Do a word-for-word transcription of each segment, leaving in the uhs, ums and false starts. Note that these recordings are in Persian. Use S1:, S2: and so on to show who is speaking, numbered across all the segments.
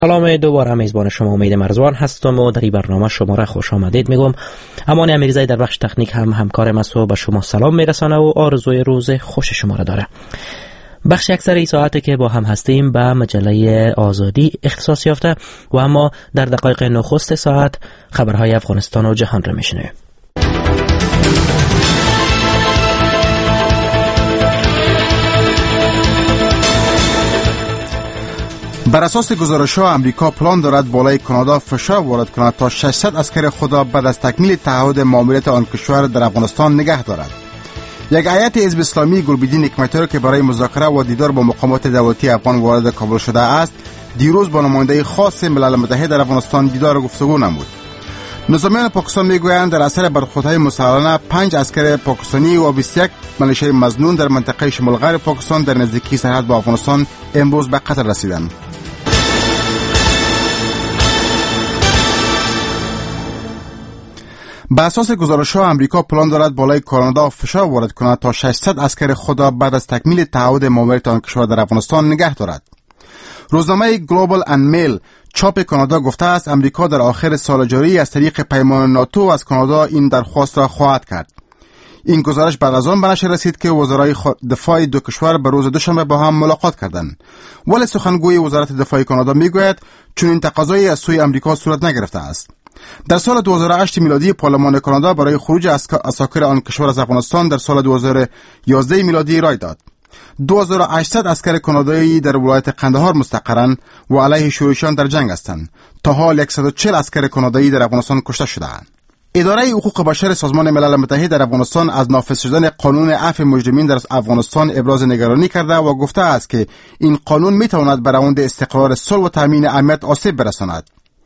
S1: سلام، دوباره میزبان شما امید مرزوان هستم و در این برنامه شما را خوش آمدید میگم. امان امیرزایی در بخش تکنیک هم همکارم است و به شما سلام میرسانه و آرزوی روز خوش شما را داره. بخش اکثر این ساعته که با هم هستیم به مجله آزادی اختصاص یافته و اما در دقایق نخست ساعت خبرهای افغانستان و جهان را میشنویم.
S2: بر اساس گزارش‌ها امریکا پلان دارد بالای کانادا فشار وارد کند تا ششصد عسکر خود را بعد از تکمیل تعهد ماموریت آن کشور در افغانستان نگه دارد. یک هیئت حزب اسلامی گلبدین حکمتیار که برای مذاکره و دیدار با مقامات دولتی افغان وارد کابل شده است، دیروز با نماینده خاص ملل متحد در افغانستان دیدار و گفتگو نمود. نظامیان پاکستان میگویند در اثر برخوردهای مسلحانه پنج عسکر پاکستانی و بیست و یک ملیشه مظنون در منطقه شمال غرب پاکستان در نزدیکی سرحد با افغانستان امروز به قتل رسیدند. به اساس گزارش‌ها امریکا پلان دارد بالای کانادا فشار وارد کند تا ششصد عسکر خود را بعد از تکمیل تعهد ماموریت آن کشور در افغانستان نگه دارد. روزنامه گلوبال اند میل چاپ کانادا گفته است امریکا در آخر سال جاری از طریق پیمان ناتو از کانادا این درخواست را خواهد کرد. این گزارش بعد از آن به نشر رسید که وزرای دفاع دو کشور به روز دوشنبه با هم ملاقات کردند. ولی سخنگوی وزارت دفاع کانادا میگوید چون این تقاضایی از سوی امریکا صورت نگرفته است. در سال دو هزار و هشت میلادی پارلمان کانادا برای خروج عساکر آن کشور از افغانستان در سال دو هزار و یازده میلادی رای داد. دو هزار و هشتصد عسکر کانادایی در ولایت قندهار مستقرند و علیه شورشیان در جنگ هستند. تا حال صد و چهل عسکر کانادایی در افغانستان کشته شدهاند. اداره حقوق بشر سازمان ملل متحد در افغانستان از نافذ شدن قانون عفو مجرمین در افغانستان ابراز نگرانی کرده و گفته است که این قانون میتواند به روند استقرار صلح و تامین امنیت آسیب برساند.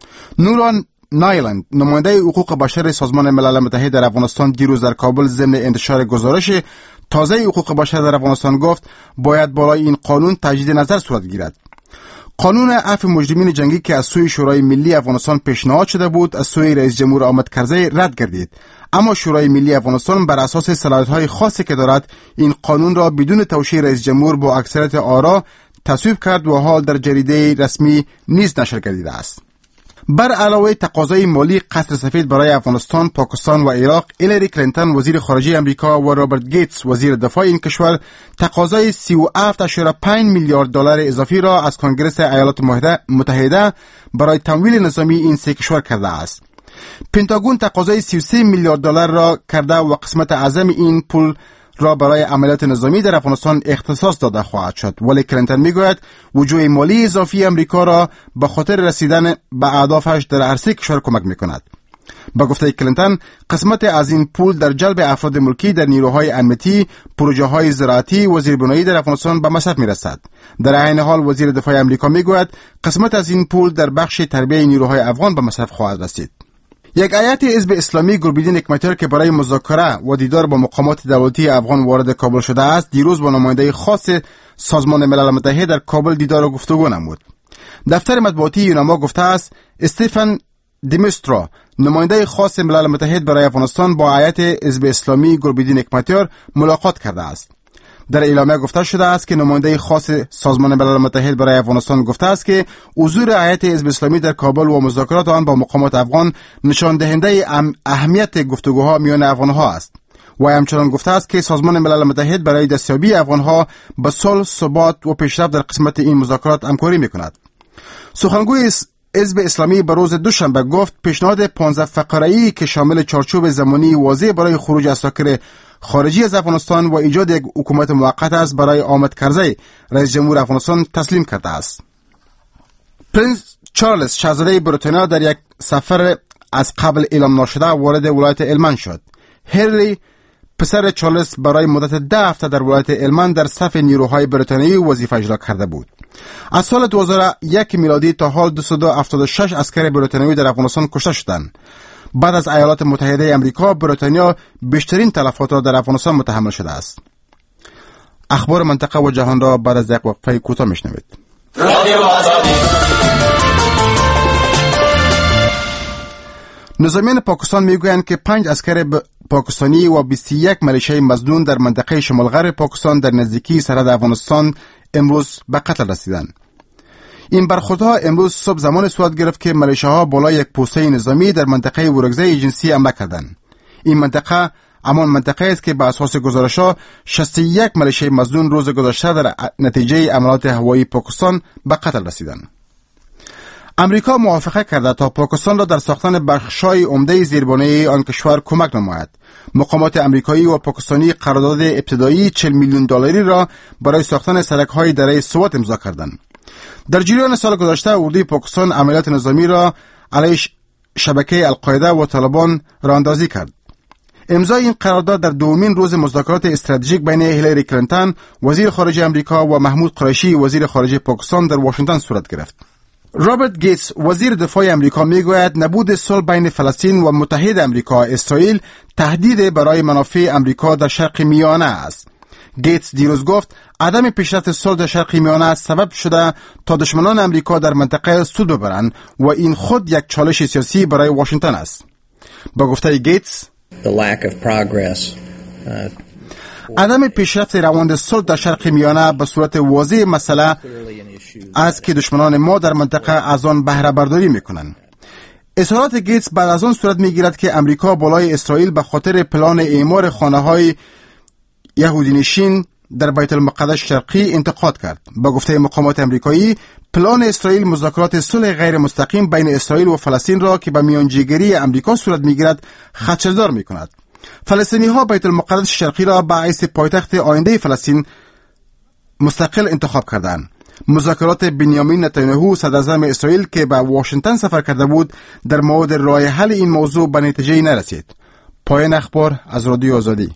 S2: نوران نایلند، نماینده حقوق بشر سازمان ملل متحد در افغانستان، دیروز در کابل ضمن انتشار گزارش تازه حقوق بشر در افغانستان گفت باید بالای این قانون تجدید نظر صورت گیرد. قانون عفو مجرمین جنگی که از سوی شورای ملی افغانستان پیشنهاد شده بود از سوی رئیس جمهور حامد کرزی رد گردید، اما شورای ملی افغانستان بر اساس صلاحیت‌های خاصی که دارد این قانون را بدون توشیح رئیس جمهور با اکثریت آرا تصویب کرد و حال در جریده رسمی نیز نشر گردیده است. بر علاوه تقاضای مالی قصر سفید برای افغانستان، پاکستان و عراق، هیلاری کلینتون وزیر خارجه امریکا و رابرت گیتس وزیر دفاع این کشور تقاضای سی و هفت ممیز پنج میلیارد دلار اضافی را از کنگره ایالات متحده برای تمویل نظامی این سه کشور کرده است. پنتاگون تقاضای سی و سه میلیارد دلار را کرده و قسمت اعظم این پول را برای عملیات نظامی در افغانستان اختصاص داده خواهد شد. ولی کلینتون میگوید وجود مالی اضافی امریکا را به خاطر رسیدن به اهدافش در هر سه کشور کمک میکند. با گفته کلینتون قسمت از این پول در جلب افراد ملکی در نیروهای امنیتی، پروژه های زراعتی و زیربنایی در افغانستان به مصرف میرسد. در عین حال وزیر دفاع امریکا میگوید قسمت از این پول در بخش تربیت نیروهای افغان به مصرف خواهد رسید. یک هیئت حزب اسلامی گلبدین حکمتیار که برای مذاکره و دیدار با مقامات دولتی افغان وارد کابل شده است، دیروز با نماینده خاص سازمان ملل متحد در کابل دیدار و گفتگو نمود. دفتر مطبوعاتی یوناما گفته است استفن دیمسترا، نماینده خاص ملل متحد برای افغانستان، با هیئت حزب اسلامی گلبدین حکمتیار ملاقات کرده است. در اعلامیه گفته شده است که نماینده خاص سازمان ملل متحد برای افغانستان گفته است که حضور هیئت حزب اسلامی در کابل و مذاکرات آن با مقامات افغان نشان دهنده اهمیت گفتگوها میان افغانها است. و همچنان گفته است که سازمان ملل متحد برای دستیابی افغانها به صلح، ثبات و پیشرفت در قسمت این مذاکرات همکاری میکند. سخنگوی حزب اسلامی به روز دوشنبه گفت پیشنهاد پانزده فقره‌ای که شامل چارچوب زمانی واضح برای خروج عساکر خارجی از افغانستان و ایجاد یک حکومت موقت است برای حامد کرزی رئیس جمهور افغانستان تسلیم کرده است. پرنس چارلز شاهزاده بریتانیا در یک سفر از قبل اعلام نشده وارد ولایت هلمند شد. هرلی پسر چارلز برای مدت ده هفته در ولایت هلمند در صف نیروهای بریتانیایی وظیفه اجرا کرده بود. از سال دو هزار و یک میلادی تا حال دویست و هفتاد و شش عسکر بریتانیایی در افغانستان کشته شدند. بعد از ایالات متحده امریکا، بریتانیا بیشترین تلفات را در افغانستان متحمل شده است. اخبار منطقه و جهان را بعد از یک وقفه کوتاه میشنوید. رادیو آزادی. نظامیان پاکستان میگویند که پنج عسکر ب... پاکستانی و بیست و یک ملیشه مظنون در منطقه شمال غرب پاکستان در نزدیکی سرحد افغانستان امروز به قتل رسیدند. این برخوردها امروز صبح زمان صورت گرفت که ملیشه‌ها بالای یک پوسته نظامی در منطقه ورکزه جنسی حمله کردند. این منطقه همان منطقه است که به اساس گزارش‌ها شصت و یک ملیشه مظنون روز گذشته در نتیجه حملات هوایی پاکستان به قتل رسیدند. امریکا موافقه کرده تا پاکستان را در ساختن بخش‌های عمده زیربنای آن کشور کمک نماید. مقامات امریکایی و پاکستانی قرارداد ابتدایی چهل میلیون دلاری را برای ساختن سرک‌های دره سوات امضا کردند. در جریان سال گذشته اردوی پاکستان عملیات نظامی را علیه شبکه القاعده و طالبان راه اندازی کرد. امضای این قرارداد در دومین روز مذاکرات استراتژیک بین هیلاری کلینتون وزیر خارجه امریکا و محمود قریشی وزیر خارجه پاکستان در واشنگتن صورت گرفت. رابرت گیتس وزیر دفاع امریکا میگوید نبود صلح بین فلسطین و متحد امریکا اسرائیل تهدید برای منافع امریکا در شرق میانه است. گیتس دیروز گفت عدم پیشرفت صلح در شرق میانه سبب شده تا دشمنان امریکا در منطقه سود ببرند و این خود یک چالش سیاسی برای واشنگتن است. با گفته گیتس
S3: The lack of progress, uh,
S2: عدم پیشرفت روند صلح در شرق میانه به صورت واضح مسئله است که دشمنان ما در منطقه از آن بهره برداری میکنند. اظهارات گیتس بعد از آن صورت میگیرد که امریکا بالای اسرائیل به خاطر پلان اعمار خانه‌های یهودی نشین در بیت المقدس شرقی انتقاد کرد. با گفته مقامات امریکایی پلان اسرائیل مذاکرات صلح غیر مستقیم بین اسرائیل و فلسطین را که به میانجیگری امریکا صورت میگیرد خدشه‌دار میکند. فلسطینی‌ها بیت المقدس شرقی را به حیث پایتخت آینده فلسطین مستقل انتخاب کردند. مذاکرات بنیامین نتانیاهو صدراعظم اسرائیل که به واشنگتن سفر کرده بود در مورد راه حل این موضوع به نتیجه نرسید. پایان اخبار از رادیو آزادی.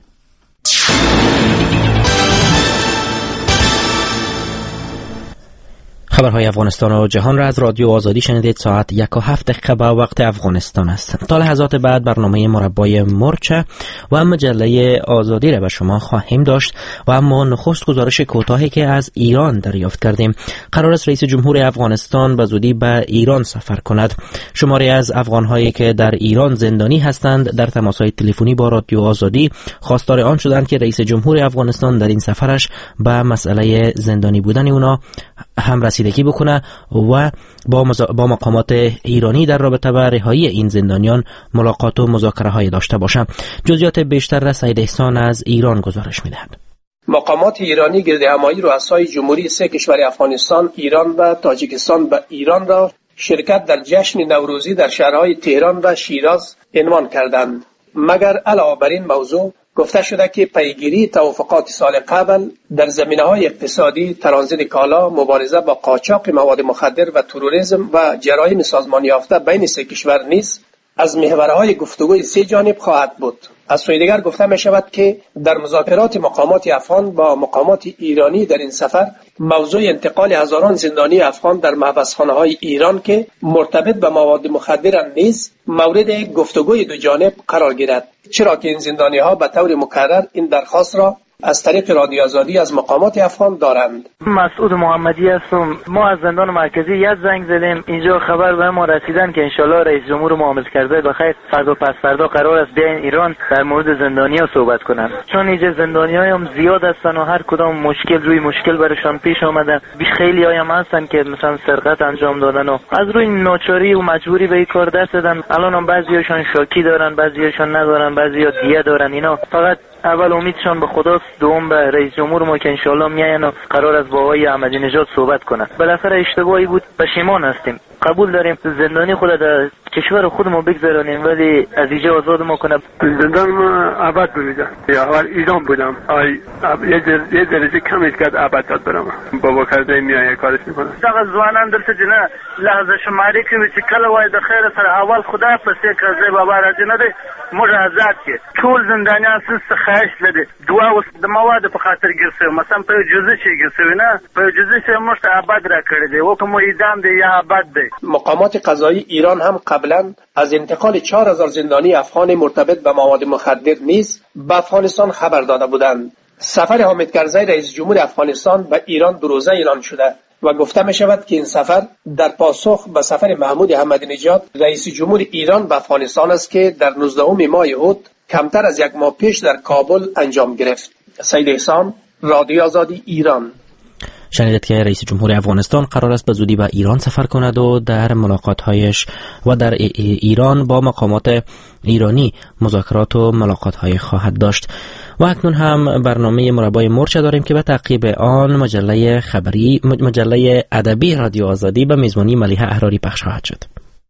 S1: خبرهای افغانستان و جهان را از رادیو آزادی شنیدید. ساعت یک و هفت دقیقه به وقت افغانستان است. تا لحظات بعد برنامه مربای مرچه و مجله آزادی را به شما خواهیم داشت و اما نخست گزارش کوتاهی که از ایران دریافت کردیم. قرار است رئیس جمهور افغانستان به زودی به ایران سفر کند. شماری از افغانهایی که در ایران زندانی هستند در تماس‌های تلفنی با رادیو آزادی خواستار آن شدند که رئیس جمهور افغانستان در این سفرش به مسئله زندانی بودن اونا هم رسیدگی بکنه و با, مزا... با مقامات ایرانی در رابطه با رهایی این زندانیان ملاقات و مذاکره های داشته باشه. جزئیات بیشتر را سید احسان از ایران گزارش میدهد.
S4: مقامات ایرانی گرد همایی رؤسای جمهوری سه کشور افغانستان، ایران و تاجیکستان و ایران را شرکت در جشن نوروزی در شهرهای تهران و شیراز عنوان کردند. مگر علاوه بر این موضوع گفته شده که پیگیری توافقات سال قبل در زمینه‌های اقتصادی، ترانزیت کالا، مبارزه با قاچاق مواد مخدر و تروریسم و جرایم سازمان یافته بین سه کشور نیز از محورهای گفتگوی سه جانب خواهد بود. از سوی دیگر گفته می شود که در مذاکرات مقامات افغان با مقامات ایرانی در این سفر موضوع انتقال هزاران زندانی افغان در محبسخانه‌های ایران که مرتبط به مواد مخدر نیز مورد گفتگوی دو جانب قرار گیرد، چرا که این زندانی‌ها به طور مکرر این درخواست را از طریق رادیو آزادی از مقامات افغان دارند.
S5: مسعود محمدی هستم. ما از زندان مرکزی یز زنگ زدیم. اینجا خبر به ما رسیدن که انشالله رئیس جمهور معامل کرده بخیر فردا پس فردا قرار است بیاین ایران در مورد زندانی‌ها صحبت کنن، چون اینجا زندانی‌ها هم زیاد هستن و هر کدام مشکل روی مشکل برشان پیش آمده. خیلی هایم هستن که مثلا سرقت انجام دادن و از روی ناچاری و مجبوری به این کار دست دادن. الان هم بعضیاشون شاکی دارن، بعضیاشون ندارن، بعضیا دیه دارن. اینا فقط اول امیدشان به خداست، دوم به رئیس جمهور ما که انشالله میاین و قرار است با آقای احمدی نژاد صحبت کنن. بالاخره اشتباهی بود، پشیمان هستیم. قبول داریم زندانی خود در کشور خودمون بگذارونیم ولی از اینجا آزاد ما کنه.
S6: زندان ما عباد بودم یا اول ایران بودم. آی یه در... یه درجه کمی کرد عباد داد برام. بابا کرده میای کارش میکنه.
S7: دغه ځوانان دلته جنا لحظه شماري کوي چې کله وای د خیر سره اول خدای په سې کړه بابا راځي نه دی موږ آزاد کی ټول زندانیان څه خواهش لري دوا اوس د مواد په خاطر ګرځي مثلا په جزء شي ګرځي نه په جزء شي موږ ته آباد را کړی دی او کوم اعدام دی یا آباد دی.
S4: مقامات قضایی ایران هم قبلا از انتقال چهار هزار زندانی افغان مرتبط به مواد مخدر نیز به افغانستان خبر داده بودند. سفر حامد کرزی رئیس جمهور افغانستان به ایران دو روزه اعلان شده و گفته می شود که این سفر در پاسخ به سفر محمود احمدی نژاد رئیس جمهور ایران به افغانستان است که در نوزدهم ماه اوت کمتر از یک ماه پیش در کابل انجام گرفت. سید احسان، رادیو آزادی ایران.
S1: شنیدید که رئیس جمهور افغانستان قرار است به زودی به ایران سفر کند و در ملاقات‌هایش و در ایران با مقامات ایرانی مذاکرات و ملاقات‌های خواهد داشت. و اکنون هم برنامه مربای مرچ داریم که به تعقیب آن مجله خبری مجله ادبی رادیو آزادی به میزبانی ملیحه احراری پخش خواهد شد.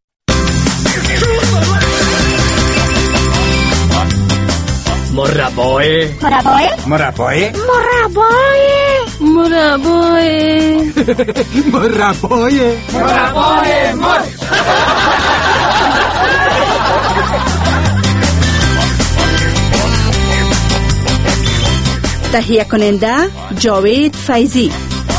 S8: مربای
S9: مربای
S8: مربای
S9: مربای
S8: مربای مربای مربای مرچ.
S9: تهیه کننده جاوید فیضی.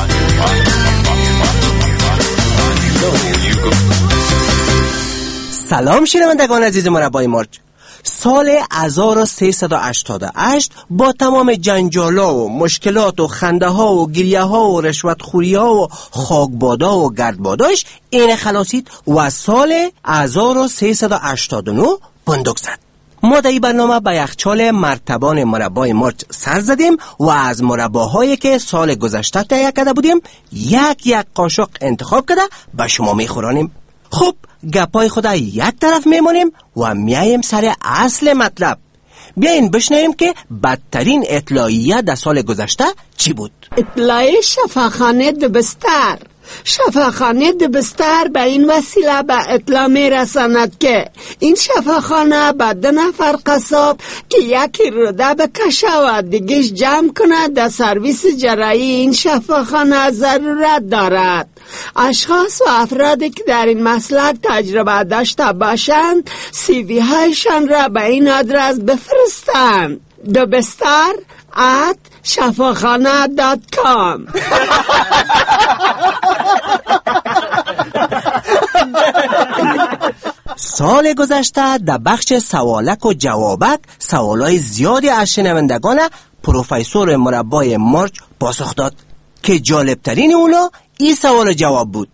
S10: سلام شنوندگان عزیز مربای مرچ. سال هزار و سیصد و هشتاد و هشت با تمام جنجالا و مشکلات و خنده ها و گریه ها و رشوت خوری ها و خاکبادا و گردباداش این خلاصید و سال هزار و سیصد و هشتاد و نه بندق زد. ما در این برنامه به یخچال مرتبان مربای مرچ سر زدیم و از مرباهایی که سال گذشته تهیه کرده بودیم یک یک قاشق انتخاب کرده به شما میخورانیم. خب گپای خدا یک طرف میمونیم و میایم سر اصل مطلب. بیاین بشنویم که بدترین اطلاعیه در سال گذشته چی بود.
S11: اطلاعیه شفاخانه دبستر. شفاخانه دبستر به این وسیله به اطلاع می رساند که این شفاخانه به دو نفر قصاب که یکی روده بکشه و دیگهش جمع کنه در سرویس جراحی این شفاخانه ضرورت دارد. اشخاص و افرادی که در این مسلک تجربه داشته باشند سی وی هایشان را به این آدرس بفرستند: دبستر ات شفاخانه دات کام.
S10: سال گذشته در بخش سوالک و جوابک سوالای زیادی از شنوندگان پروفسور مربای مرچ پاسخ داد که جالبترین اونا این سوال جواب بود.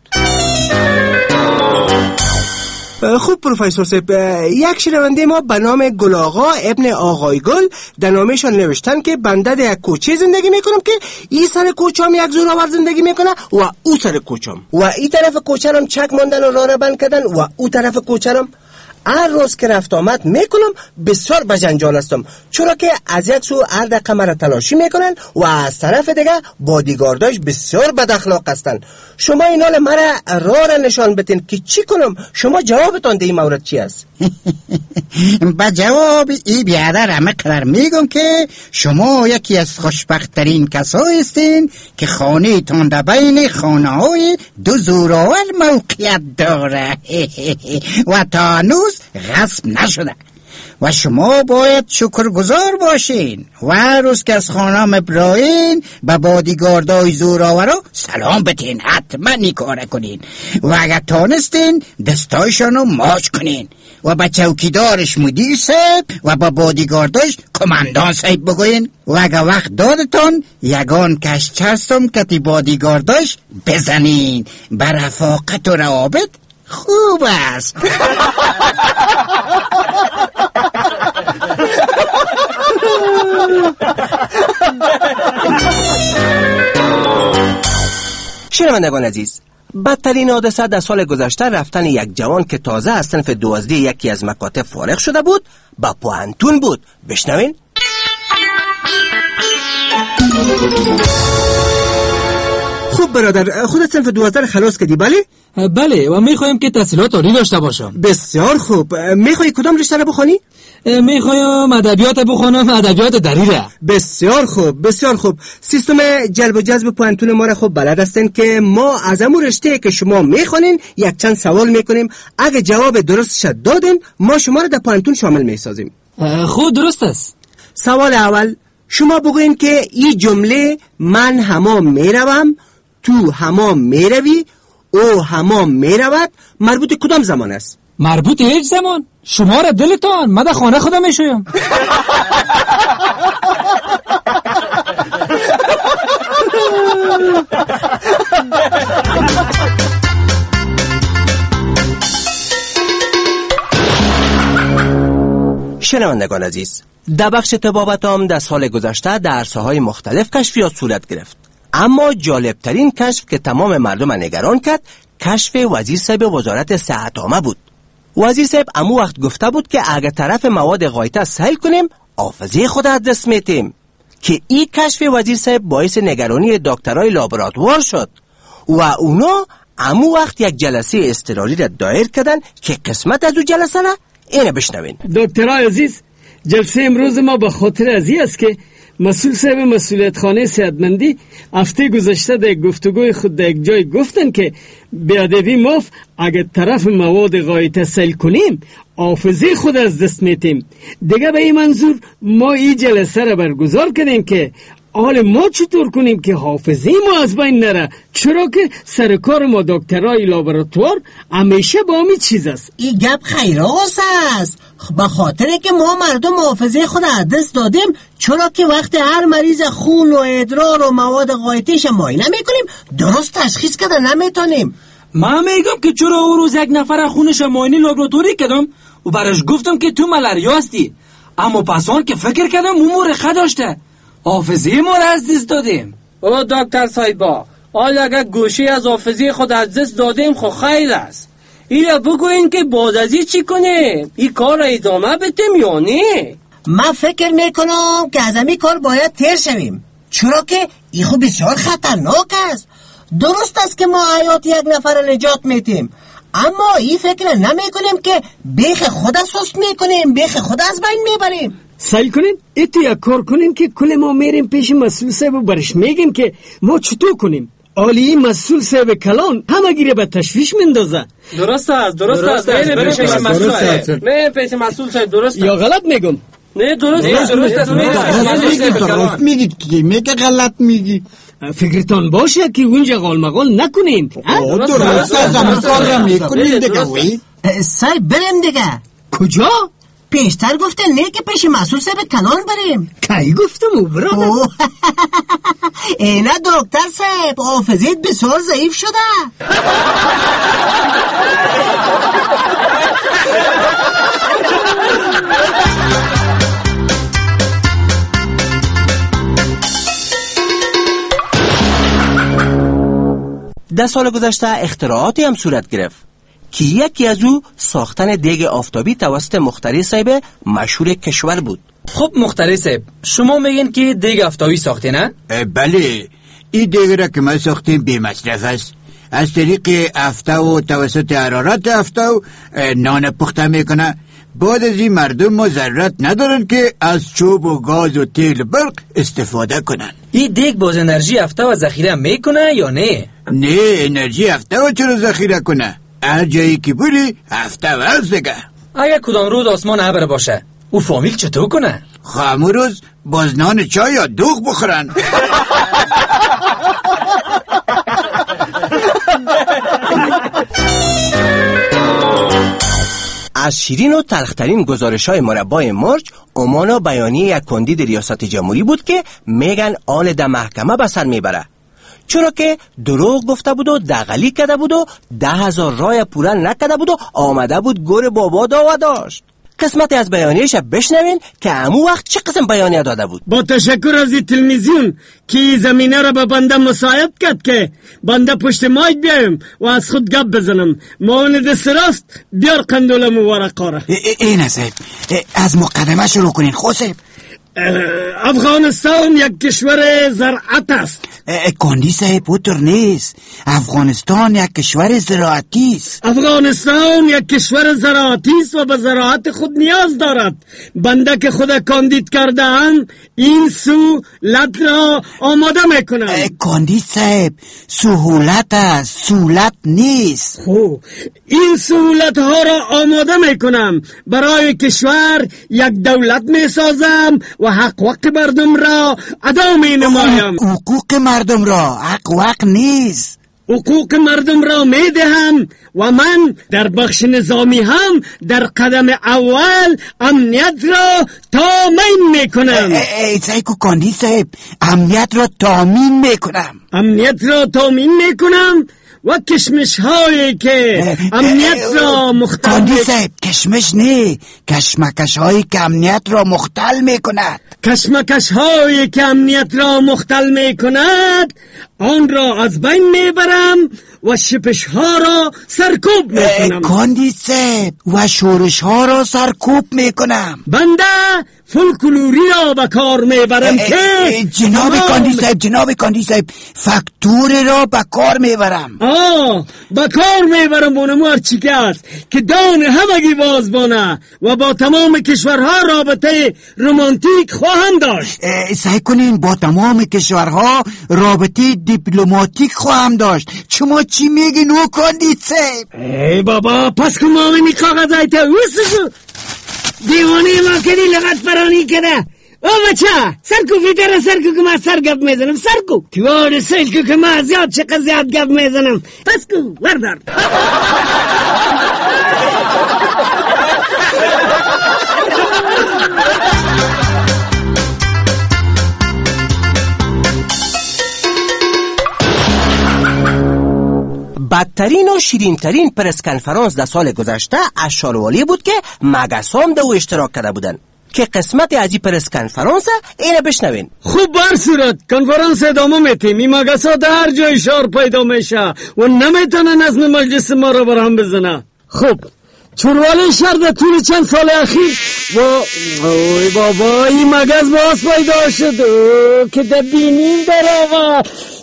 S10: خوب پروفسور صاحب، یک شنونده ما به نام گل آقا ابن آقای گل در نامه‌شان نوشتن که بنده در یک کوچه زندگی میکنم که این سر کوچه‌ام یک زورآور زندگی میکنه و او سر کوچه‌ام و این طرف کوچه‌ام چک ماندن و راه بند کردن و او طرف کوچه‌ام هر روز که رفت آمد میکنم بسیار بجنجال هستم، چرا که از یک سو هر دقیقه مرا تلاشی میکنن و از طرف دیگه بادیگارداش بسیار بد اخلاق هستن. شما اینال مرا راه را نشان بدین که چی کنم. شما جوابتان در این مورد چی است؟
S12: با جواب ای بیادر همه قدر میگم که شما یکی از خوشبختترین کسایی هستین که خانه تان در بین خانه های دو زورآور موقعیت داره و تا هنوز غصب نشده و شما باید شکرگزار باشین و هر روز که از خانم ابراهیم به بادیگاردای زورآورا سلام بتین، حتما این کار کنین و اگر تانستین دستایشانو ماچ کنین و به چوکیدارش مدیر صاحب و با بادیگارداش کماندان صاحب بگوین و اگر وقت دادتان یگان کش چرسم کتی بادیگارداش بزنین. بر رفاقت و روابط خوب است.
S10: شنوندگان عزیز، بدترین حادثه در سال گذشته رفتن یک جوان که تازه از صنف دوازده یکی از مکاتب فارغ شده بود با پوهنتون بود. بشنوین. خوب برادر، خودت صنف دوازده خلاص کردی بله؟
S13: بله و میخوایم که تحصیلات عالی داشته باشم.
S10: بسیار خوب. میخوای کدام رشته را بخونی؟
S13: میخوایم ادبیات بخونم، ادبیات دریره.
S10: بسیار خوب بسیار خوب. سیستم جلب و جذب پوهنتون ما را خوب بلد هستین که ما از همون رشته که شما میخونین یک چند سوال میکنیم، اگه جواب درست شد دادین ما شما را در پوهنتون شامل میسازیم.
S13: خود درست است.
S10: سوال اول، شما بگوین که این جمله من حمام میروم، تو حمام میروی، او حمام میرود مربوط کدام زمان است؟
S13: مربوط هیچ زمان. شما را دلتان، من در خانه خودم میشویم.
S10: شنوندگان عزیز، در بخش طبابت هم در سال گذشته در عرصه‌های مختلف کشفیات صورت گرفت. اما جالبترین کشف که تمام مردم نگران کرد کشف وزیر صاحب وزارت صحت عامه بود. وزیر صاحب امو وقت گفته بود که اگر طرف مواد غایطه سیل کنیم حافظه خود از دست میتیم، که این کشف وزیر صاحب باعث نگرانی دکترای لابراتوار شد و اونا امو وقت یک جلسه اضطراری را دایر کردن که قسمت از او جلسه را اینه بشنوین.
S14: دکترای عزیز، جلسه امروز ما به خاطر ازی است که مسئول صاحب مسئولیت خانه صحتمندی هفته گذشته در گفتگوی خود در یک جای گفتن که به ادبی ماف اگر طرف مواد غایطه سیل کنیم حافظه خود از دست میتیم. دیگه به این منظور ما این جلسه را برگزار کردیم که حال ما چطور کنیم که حافظه ما از بین نره، چرا که سرکار ما دکترای لابراتوار همیشه با همین چیز است.
S10: این گپ خیراس است، به خاطر که ما مردم حافظه خود از دست دادیم، چرا که وقتی هر مریض خون و ادرار و مواد غایطیش معاینه میکنیم درست تشخیص کردن نمیتونیم.
S13: من میگم که چرا اون روز یک نفر خونش معاینه لابراتوری کردم و براش گفتم که تو ملاریا هستی، اما پسان که فکر کردم اون مورخه داشته، حافظه ما را از دست دادیم.
S15: او دکتر صاحبا، حال اگر گوشی از حافظه خود از دست دادیم خو خیر است. ایلا بگوین که باز از چی کنیم؟ این کار را ادامه بدیم یا نه؟
S10: من فکر میکنم که از همین کار باید تیر شویم، چرا که این خو بسیار خطرناک است. درست است که ما حیات یک نفر را نجات میتیم، اما این فکر نمی کنیم که بیخ خود سست میکنیم، بیخ خود از بین میبریم.
S14: سعی کنیم ایتو یک کار کنیم که کل ما میریم پیش مسئول صاحب و برش میگیم که ما چطور کنیم. عالی مسئول صاحب کلان همه گیره به تشویش مندازه.
S15: درست است، درست است. بریم پیش مسئول صاحب. بریم پیش مسئول صاحب. درست
S14: یا غلط میگم؟
S15: نه درست است، درست است.
S12: درست میگید که میگه غلط میگی.
S14: فکرتان باشه که اونجا غال مغال نکنین.
S12: درست است، همه کار را میکنیم دیگه. وی
S10: صاحب بریم دیگه.
S14: کجا؟
S10: پیشتر گفته نه که پیش مسئول صاحب کلان بریم.
S14: کی گفتم او برادر؟
S10: اینه دکتر صاحب، حافظت بسیار ضعیف شده. ده سال گذشته اختراعاتی هم صورت گرفت که یکی از او ساختن دیگ آفتابی توسط مخترع صاحب مشهور کشور بود.
S13: خب مخترع صاحب، شما میگین که دیگ آفتابی ساخته نه؟
S12: بله، این دیگ را که ما ساختیم بی مصرف است. از طریق افتاو توسط حرارت افتاو نان پخته میکنه. بعد از این مردم ما ضرورت ندارن که از چوب و گاز و تیل برق استفاده کنن.
S13: این دیگ باز انرژی افتاو ذخیره میکنه یا نه؟
S12: نه، انرژی افتاو چرا ذخیره کنه؟ هر جایی که بوری افتاو هست دیگه.
S13: اگر کدام روز آسمان ابر باشه او فامیل چطور کنه؟
S12: خامو روز باز نان چای یا دوغ بخورن.
S10: از شیرین و تلخترین گزارش های مربای مرج امانا بیانیه یک کاندید ریاست جمهوری بود که میگن آن در محکمه به سر میبره، چرا که دروغ گفته بود و دغلی کرده بود و ده هزار رای پوره نکرده بود و آمده بود گور بابا داوا داشت. قسمت از بیانیه‌اش بشنوین که همون وقت چه قسم بیانیه داده بود.
S14: با تشکر از تلویزیون که زمینه را به بنده مساعد کرد که بنده پشت مایک بیایم و از خود گپ بزنم. معاون دست راست بیار قندولم و ورقا را.
S12: اینه صاحب، از مقدمه شروع کنین. خود صاحب،
S14: افغانستان یک کشور زراعت است.
S12: کندی صاحب اوتر نیست، افغانستان یک کشور زراعتی است.
S14: افغانستان یک کشور زراعتی است و به زراعت خود نیاز دارد. بنده که خود کاندید کرده ام این سهولت را آماده میکنم.
S12: کاندید صاحب، سهولت است، سهولت نیست.
S14: خب این سهولت ها را آماده میکنم، برای کشور یک دولت میسازم و حق وقت مردم را ادا می نمایم.
S12: حقوق مردم را، حق وقت نیست.
S14: حقوق مردم را می دهم و من در بخش نظامی هم در قدم اول امنیت را تامین می کنم.
S12: ای سایکو کاندی صاحب، امنیت را تامین می کنم.
S14: امنیت را تامین می کنم و کشمش هایی که امنیت را مختار.
S12: کاندی صاحب، کشمش نه، کشمکش هایی که امنیت را مختل می کند.
S14: کشمکش هایی که امنیت را مختل می کند آن را از بین می برم و شپش ها را سرکوب می کنم.
S12: کاندید صاحب، و شورش ها را سرکوب می کنم.
S14: بنده فولکلوری را به کار می برم که
S12: جناب کاندید صاحب، جناب کاندید صاحب، فاکتور را به کار می برم.
S14: آه به کار می برم بونمو هرچی که است که دان همگی باز بانه و با تمام کشورها رابطه رومانتیک خواهم داشت.
S12: سعی کنین با تمام کشورها رابطه دیپلماتیک خواهم داشت. شما چی میگین او کاندید صاحب؟
S14: ای بابا پس که مامنی کاغذ هایتا اوستشو دیوانی ما کنی لغت فرانی کنه. او بچه سرکو فیتر سرکو که ما سر گب میزنم، سرکو توار سلکو که ما زیاد چقدر زیاد گب میزنم. پس کو وردار
S10: بدترین و شیرینترین پرس کنفرانس در سال گذشته از شاروالی بود که مگسام ده او اشتراک کرده بودن که قسمت از این پرس کنفرانس اینه بشنوین.
S14: خوب بر صورت کنفرانس ادامه میتیم. این مگسا در هر جای شهر پیدا میشه و نمیتونه نظم مجلس ما را برهم بزنه. خوب چوروالی شهر در طول چند سال اخیر و اوی بابا این مگز باز پیدا شد که در بینیم در آقا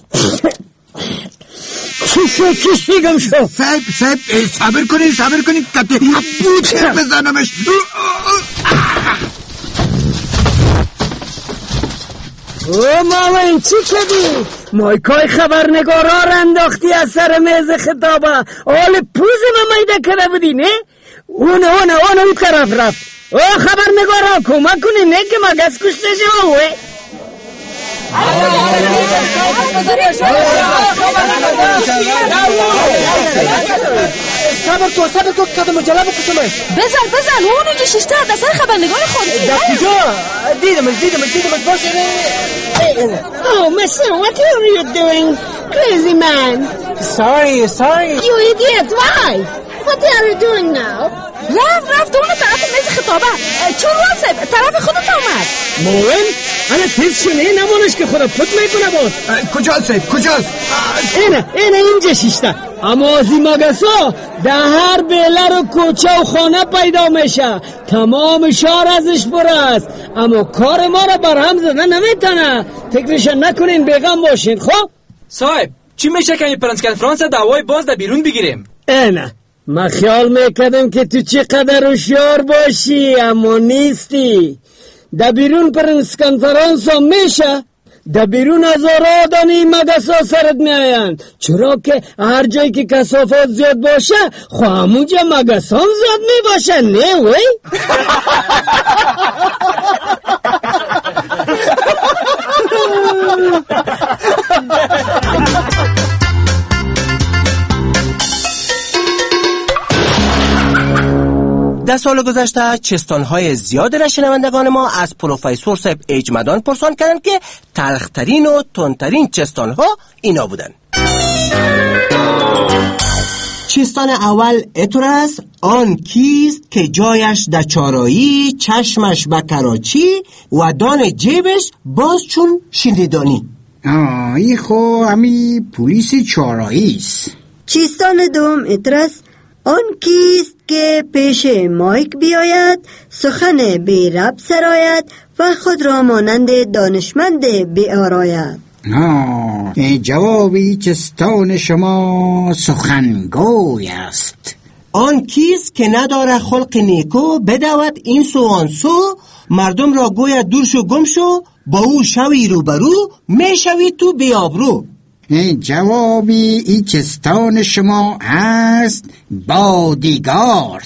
S14: کشه کشه گم شد.
S12: صاحب صاحب صبر کنید صبر کنید کتی بوچه بزنمش.
S14: او ماما چی کردی؟ مایکای خبرنگارا را انداختی از سر میز خطابه. آل پوز ما میده کرده بودی نه؟ اونه اونه اونه اون طرف رفت. او خبرنگارا کمک کنی نه که مگس کشته شوه.
S15: صبر کن صبر کن که مجله بکشمش.
S16: بزن بزن اونو که ششته از اثر خبرنگار خورده.
S15: در کجا؟ دیدمش دیدمش دیدمش باشه.
S11: Oh, mister, what are you doing? Crazy man.
S15: Sorry, sorry.
S11: You idiot, why? What are you doing now?
S16: رفت رفت اون طرف میز خطابه. چون واسه طرف خودت آمد.
S14: موین انا تیز شنه نمونش که خودت پت میکنه باز.
S12: کجاست صاحب کجاست؟
S14: اینه اینه اینجا شیشته. اما از این مگسا در هر بیلر و کوچه و خانه پیدا میشه. تمام شهر ازش پر است. اما کار ما را برهم زدن نمیتونه. فکرش نکنین بیغم باشین. خب
S13: صاحب چی میشه که این پرنس کنفرانس دعوای باز در بیرون بگیریم؟
S14: اینه من خیال میکردم که تو چقدر هوشیار باشی اما نیستی. در بیرون پرنس کنفرانس هم میشه. در بیرون هزار آدمی مگسا سرت میآیند. چرا که هر جایی که کثافات زیاد باشه خو همونجا مگسا هم زیاد میباشه نه وی؟
S10: در سال گذشته چستانهای زیاد را شنوندگان ما از پروفسور صاحب اجمدان پرسان کردند که تلخترین و تندترین چستانها اینا بودن. چستان اول اتور است. آن کیست که جایش در چارایی، چشمش به کراچی و دان جیبش باز چون شیندانی.
S12: آه ای خو همی پولیس چارایی است.
S17: چستان دوم اتور است. آن کیست که پیش مایک بیاید، سخن بی رب سراید و خود را مانند دانشمند بیاراید.
S12: آه جوابی چستان شما سخنگوی است.
S10: آن کیست که نداره خلق نیکو، بدود این سو آن سو، مردم را گوید دور شو گم شو، با او شوی روبرو، می شوی تو بیابرو.
S12: جوابی ای چستان شما هست بادیگارد.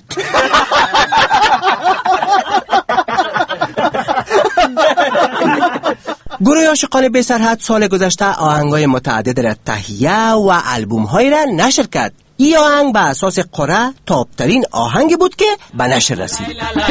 S10: گروه عاشقان بی سرحد سال گذشته آهنگای متعدد را تهیه و البوم های را نشر کرد. این آهنگ به اساس قره تاپترین آهنگی بود که به نشر رسید.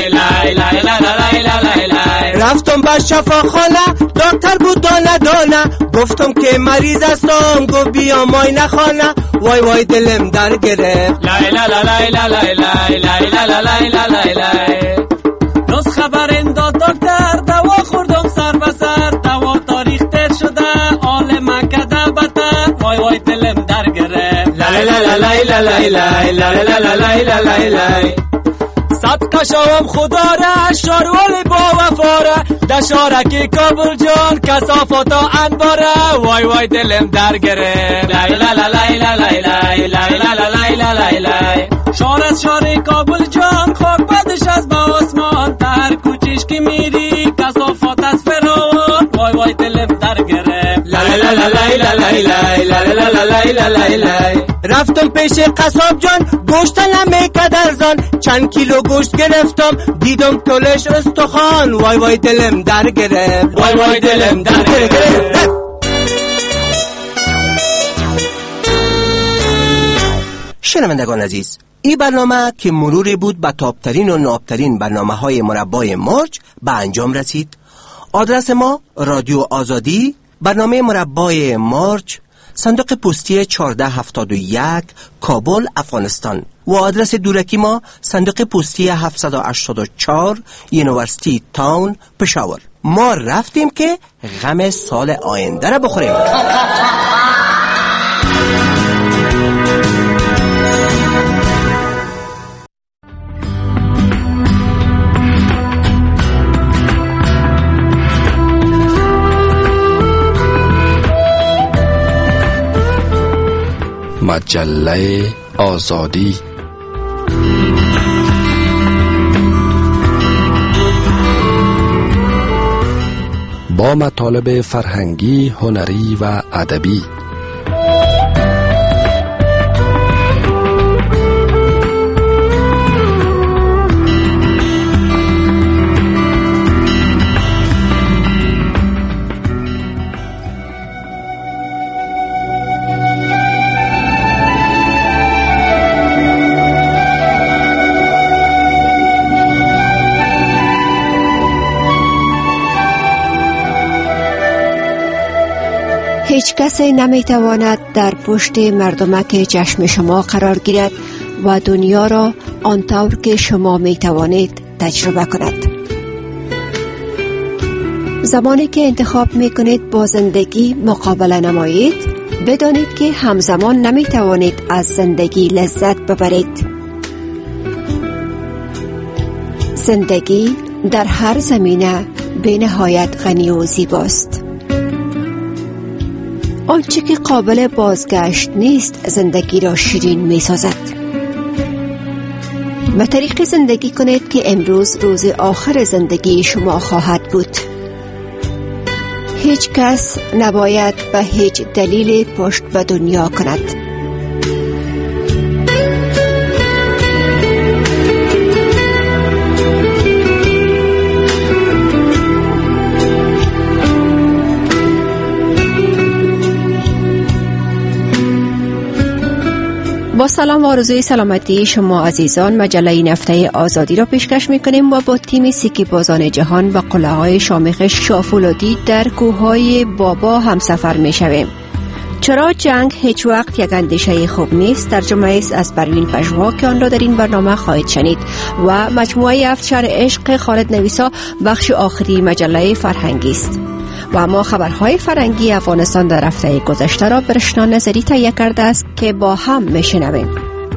S10: رفتم به شفاخانه، دکتر بود دانه دانه، گفتم که مریض هستم، گفت بیا ماینه خانه، وای وای دلم در گرفت.
S18: لا لای لای. روز خبر این داد دکتر دوا خوردم سر به سر، دوا تاریخ تیر شده آل مکده بتر، وای وای دلم در گرفت لا لا لا لای لای لای لا لا لا لای لای لای. صد کشاوم خدا را شاروالی با وفاره، دشارکی کابل جان کسافتا انباره، وای وای دلم در گره لای لا لا لای لای لای لای لای لای لای لای. شار از شاری کابل جان خاک بدش از با آسمان، تر کوچیش که میری کسافت از فراوان، وای وای دلم در گره لای لا لا لای لای لای لای لای لای لای لای.
S10: رفتم پیش قصاب جان گوشت لمه کدرزان، چند کیلو گوشت گرفتم دیدم تولش استخوان، وای وای دلم در گرفت
S18: وای وای دلم در گرفت.
S10: شنوندگان عزیز، این برنامه که مروری بود به تاپترین و نابترین برنامه های مربای مرج به انجام رسید. آدرس ما رادیو آزادی، برنامه مربای مرج، صندوق پستی چهارده هفتاد و یک، کابل، افغانستان. و آدرس دورکی ما صندوق پستی هفتصد و هشتاد و چهار، یونیورسیتی تاون، پشاور. ما رفتیم که غم سال آینده را بخوریم.
S19: مجله آزادی با مطالب فرهنگی، هنری و ادبی.
S20: هیچ کسی نمیتواند در پشت مردمک چشم شما قرار گیرد و دنیا را آنطور که شما میتوانید تجربه کند. زمانی که انتخاب میکنید با زندگی مقابله نمایید، بدانید که همزمان نمیتوانید از زندگی لذت ببرید. زندگی در هر زمینه به نهایت غنی و زیباست. آنچه که قابل بازگشت نیست زندگی را شیرین می سازد. به طریق زندگی کنید که امروز روز آخر زندگی شما خواهد بود. هیچ کس نباید به هیچ دلیل پشت به دنیا کند. با سلام و آرزوی سلامتی شما عزیزان، مجله این هفته آزادی را پیشکش می‌کنیم و با تیم سیکی بازان جهان و قله‌های شامخ شافولادی در کوههای بابا همسفر می‌شویم. چرا جنگ هیچ وقت یک اندیشه خوب نیست؟ ترجمه است از پروین پژوها که آن را در این برنامه خواهید شنید. و مجموعه هفت شهر عشق خالد نویسا بخش آخری مجله فرهنگی است. و ما خبرهای فرهنگی افغانستان در هفته گذشته را برشنا نظری تهیه کرده است که با هم میشنویم.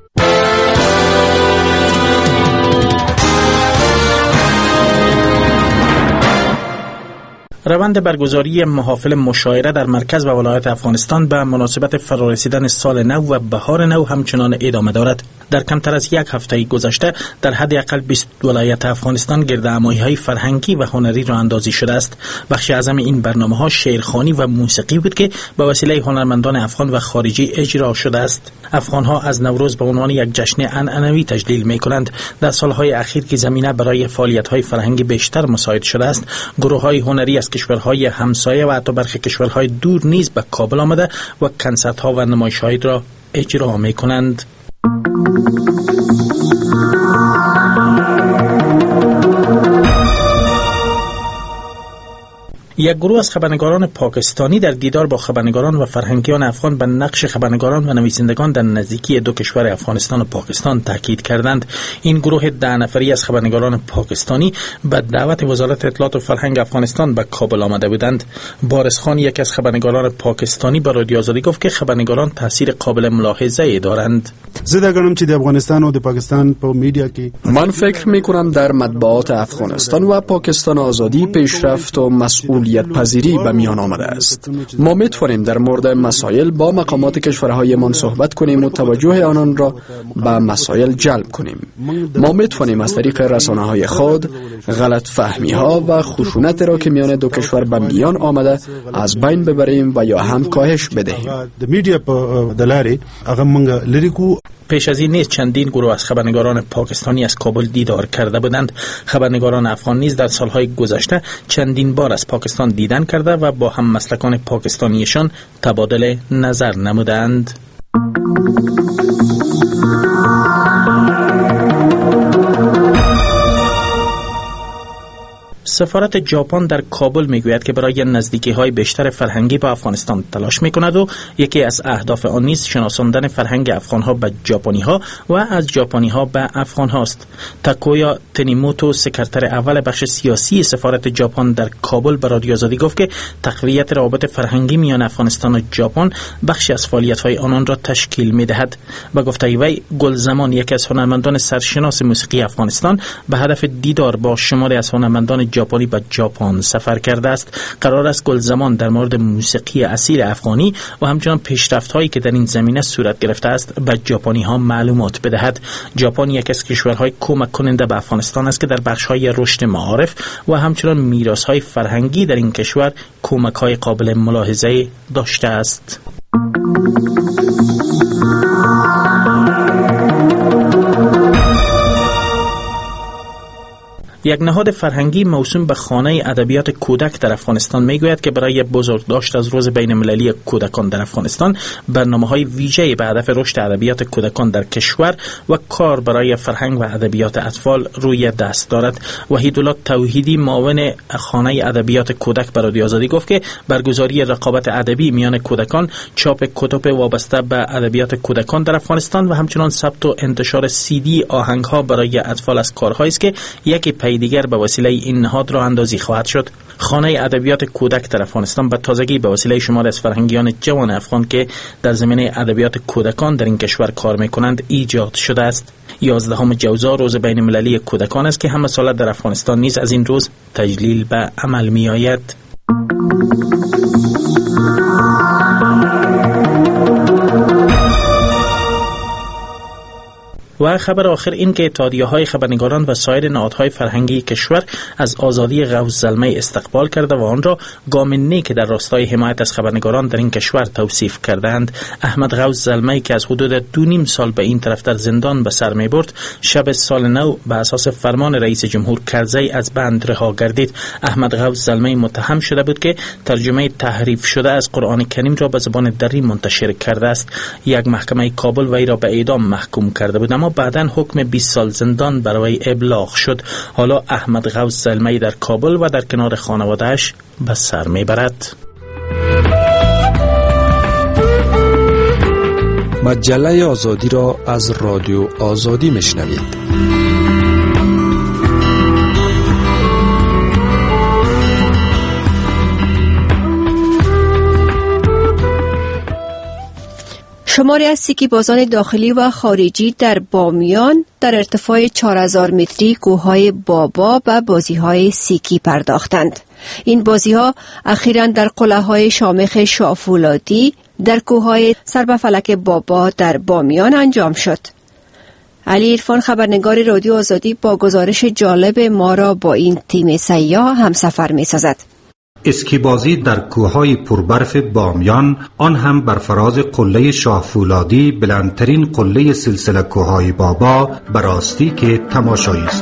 S1: روند برگزاری محافل مشاعره در مرکز و ولایت افغانستان به مناسبت فرارسیدن سال نو و بهار نو همچنان ادامه دارد. در کمتر از یک هفته گذشته در حداقل بیست ولایت افغانستان گردهمایی‌های فرهنگی و هنری راه اندازی شده است. بخش اعظم این برنامه‌ها شعرخوانی و موسیقی بود که به وسیله هنرمندان افغان و خارجی اجرا شده است. افغان‌ها از نوروز به عنوان یک جشن عنعنوی تجلیل می‌کنند. در سال‌های اخیر که زمینه برای فعالیت‌های فرهنگی بیشتر مساعد شده است، گروه‌های هنری از کشورهای همسایه و حتی برخی کشورهای دور نیز به کابل آمده و کنسرت‌ها و نمایش‌های را اجرا می‌کنند.
S21: یک گروه از خبرنگاران پاکستانی در دیدار با خبرنگاران و فرهنگیان افغان به نقش خبرنگاران و نویسندگان در نزدیکی دو کشور افغانستان و پاکستان تاکید کردند. این گروه ده نفری از خبرنگاران پاکستانی به دعوت وزارت اطلاعات و فرهنگ افغانستان به کابل آمده بودند. بارس خان، یکی از خبرنگاران پاکستانی، به رادیو آزادی گفت که خبرنگاران تاثیر قابل ملاحظه‌ای دارند.
S22: زه دګنم چې د افغانستان او د پاکستان په میډیا کې
S19: من فکر میکنم در مطبوعات افغانستان و پاکستان آزادی پیشرفت و مسئولیت پذیری به میان آمده است. ما میتوانیم در مورد مسائل با مقامات کشورهایمان صحبت کنیم و توجه آنان را به مسائل جلب کنیم. ما میتوانیم از طریق رسانه‌های خود غلط فهمی ها و خشونت را که میان دو کشور به میان آمده از بین ببریم و یا هم کاهش بدهیم.
S22: د میډیا په دلاري هغه مونږ لري کو.
S21: پیش از این نیز چندین گروه از خبرنگاران پاکستانی از کابل دیدار کرده بودند. خبرنگاران افغان نیز در سالهای گذشته چندین بار از پاکستان دیدن کرده و با هم مسلکان پاکستانیشان تبادل نظر نمودند. سفارت ژاپن در کابل میگوید که برای نزدیکی‌های بیشتر فرهنگی با افغانستان تلاش می‌کند و یکی از اهداف آن نیز شناساندن فرهنگ افغان‌ها به ژاپنی‌ها و از ژاپنی‌ها به افغان‌ها است. تاکویا تنیموتو، سکرتر اول بخش سیاسی سفارت ژاپن در کابل، به رادیو آزادی گفت که تقویت روابط فرهنگی میان افغانستان و ژاپن بخشی از فعالیت‌های آنان را تشکیل می‌دهد. با گفته وی، گلزمان، یکی از هنرمندان سرشناس موسیقی افغانستان، به هدف دیدار با شماری از هنرمندان ژاپنی به ژاپن سفر کرده است. قرار است گلزمان در مورد موسیقی اصیل افغانی و همچنان پیشرفت‌هایی که در این زمینه صورت گرفته است به ژاپنی‌ها معلومات بدهد. ژاپن یکی از کشورهای کمک کننده به افغانستان است که در بخش‌های رشد معارف و همچنان میراث‌های فرهنگی در این کشور کمک‌های قابل ملاحظه داشته است. یک نهاد فرهنگی موسوم به خانه ادبیات کودک در افغانستان میگوید که برای بزرگداشت از روز بین المللی کودکان در افغانستان برنامه‌های ویژه‌ای به هدف رشد ادبیات کودکان در کشور و کار برای فرهنگ و ادبیات اطفال روی دست دارد. وحیدالله توحیدی، معاون خانه ادبیات کودک، به رادیو آزادی گفت که برگزاری رقابت ادبی میان کودکان، چاپ کتب وابسته به ادبیات کودکان در افغانستان و همچنان ثبت و انتشار سی دی آهنگ‌ها برای اطفال از کارهایی است که یکی دیگر به وسیله این نهاد راه اندازی خواهد شد. خانه ادبیات کودک در افغانستان به تازگی به وسیله شمار از فرهنگیان جوان افغان که در زمینه ادبیات کودکان در این کشور کار می‌کنند ایجاد شده است. یازدهم جوزا روز بین المللی کودکان است که همه ساله در افغانستان نیز از این روز تجلیل به عمل می‌آید. و خبر آخر این که اتحادیه‌های خبرنگاران و سایر نهادهای فرهنگی کشور از آزادی غوث زلمی استقبال کرده و آن را گام نیک در راستای حمایت از خبرنگاران در این کشور توصیف کردند. احمد غوث زلمی که از حدود دو نیم سال به این طرف در زندان به سر می‌برد، شب سال نو به اساس فرمان رئیس جمهور کرزی از بند رها گردید. احمد غوث زلمی متهم شده بود که ترجمه تحریف شده از قرآن کریم را به زبان دری منتشر کرده است. یک محکمه کابل وی را به اعدام محکوم کرده بود، اما بعداً حکم بیست سال زندان برای ابلاغ شد. حالا احمد غوث زلمی در کابل و در کنار خانواده‌اش به سر میبرد.
S19: مجله آزادی را از رادیو آزادی میشنوید.
S20: شماری از سیکی بازان داخلی و خارجی در بامیان در ارتفاع چهار هزار متری کوههای بابا به بازی‌های سیکی پرداختند. این بازی‌ها اخیراً در قلعه‌های شامخ شافولادی در کوههای سر به فلک بابا در بامیان انجام شد. علی عرفان، خبرنگار رادیو آزادی، با گزارش جالب ما را با این تیم سیاه همسفر می‌سازد.
S23: اسکیبازی در کوههای پربرف بامیان، آن هم بر فراز قله شاه فولادی، بلندترین قله سلسله کوههای بابا، براستی که تماشایی است.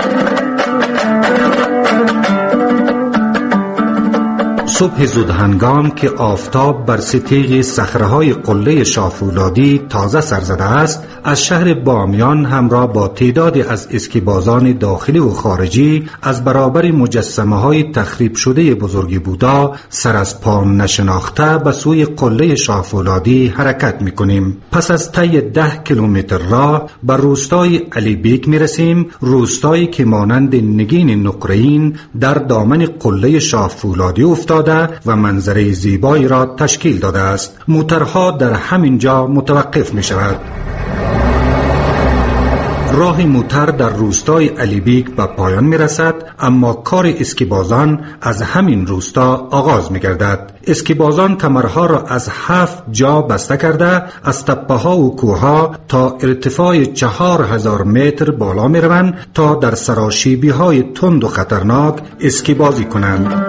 S23: صبح زود هنگام که آفتاب بر ستیغ صخره‌های قله شاه فولادی تازه سر زده است، از شهر بامیان همراه با تعدادی از اسکیبازان داخلی و خارجی از برابر مجسمه های تخریب شده بزرگ بودا سر از پا نشناخته به سوی قله شاه فولادی حرکت میکنیم. پس از طی ده کیلومتر راه به روستای علی بیگ میرسیم، روستایی که مانند نگین نقره‌ین در دامن قله شاه فولادی افتاده و منظره زیبایی را تشکیل داده است. موترها در همین جا متوقف می شود. راه موتر در روستای علی بیگ به پایان می رسد، اما کار اسکیبازان از همین روستا آغاز می گردد. اسکیبازان کمرها را از هفت جا بسته کرده از تپه ها و کوه ها تا ارتفاع چهار هزار متر بالا می روند تا در سراشیبی های تند و خطرناک اسکیبازی کنند.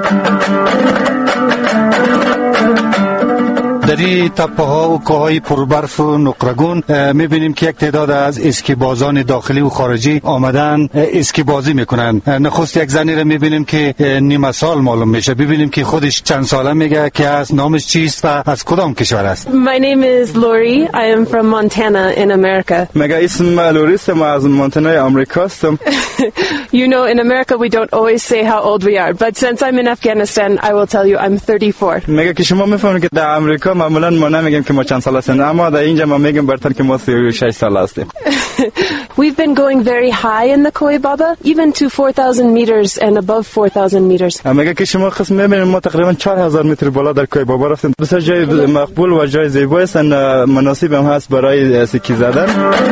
S23: در این تپه ها و کوههای پربرف و نقرگون میبینیم که یک تعداد از اسکیبازان داخلی و خارجی آمدن اسکیبازی میکنن. نخست یک زنی را میبینیم که نیمه سال معلوم میشه. ببینیم که خودش چند ساله میگه که از نامش چیست و از کدام کشور است.
S2: My name is Lori. I am from Montana in America.
S3: میگه اسم لوری است، ما از مونتانا آمریکا هستم.
S2: You know, in America we don't always say how old we are, but since I'm in Afghanistan, I will tell you I'm thirty-four.
S3: میگه که شما میفهمید که در آمریکا معمولا ما نمیگیم که ما چند سال هستیم، اما در اینجا ما میگیم برتر که ما سی و شش سال هستیم.
S2: We've been going very high in the Koi Baba, even to four thousand meters and above four thousand meters.
S3: میگه که شما قسم میبینید ما تقریبا چهار هزار متر بالا در کوی بابا رفتیم. بسیار جای مقبول و جای زیبایی است، مناسب هم هست برای سکی زدن.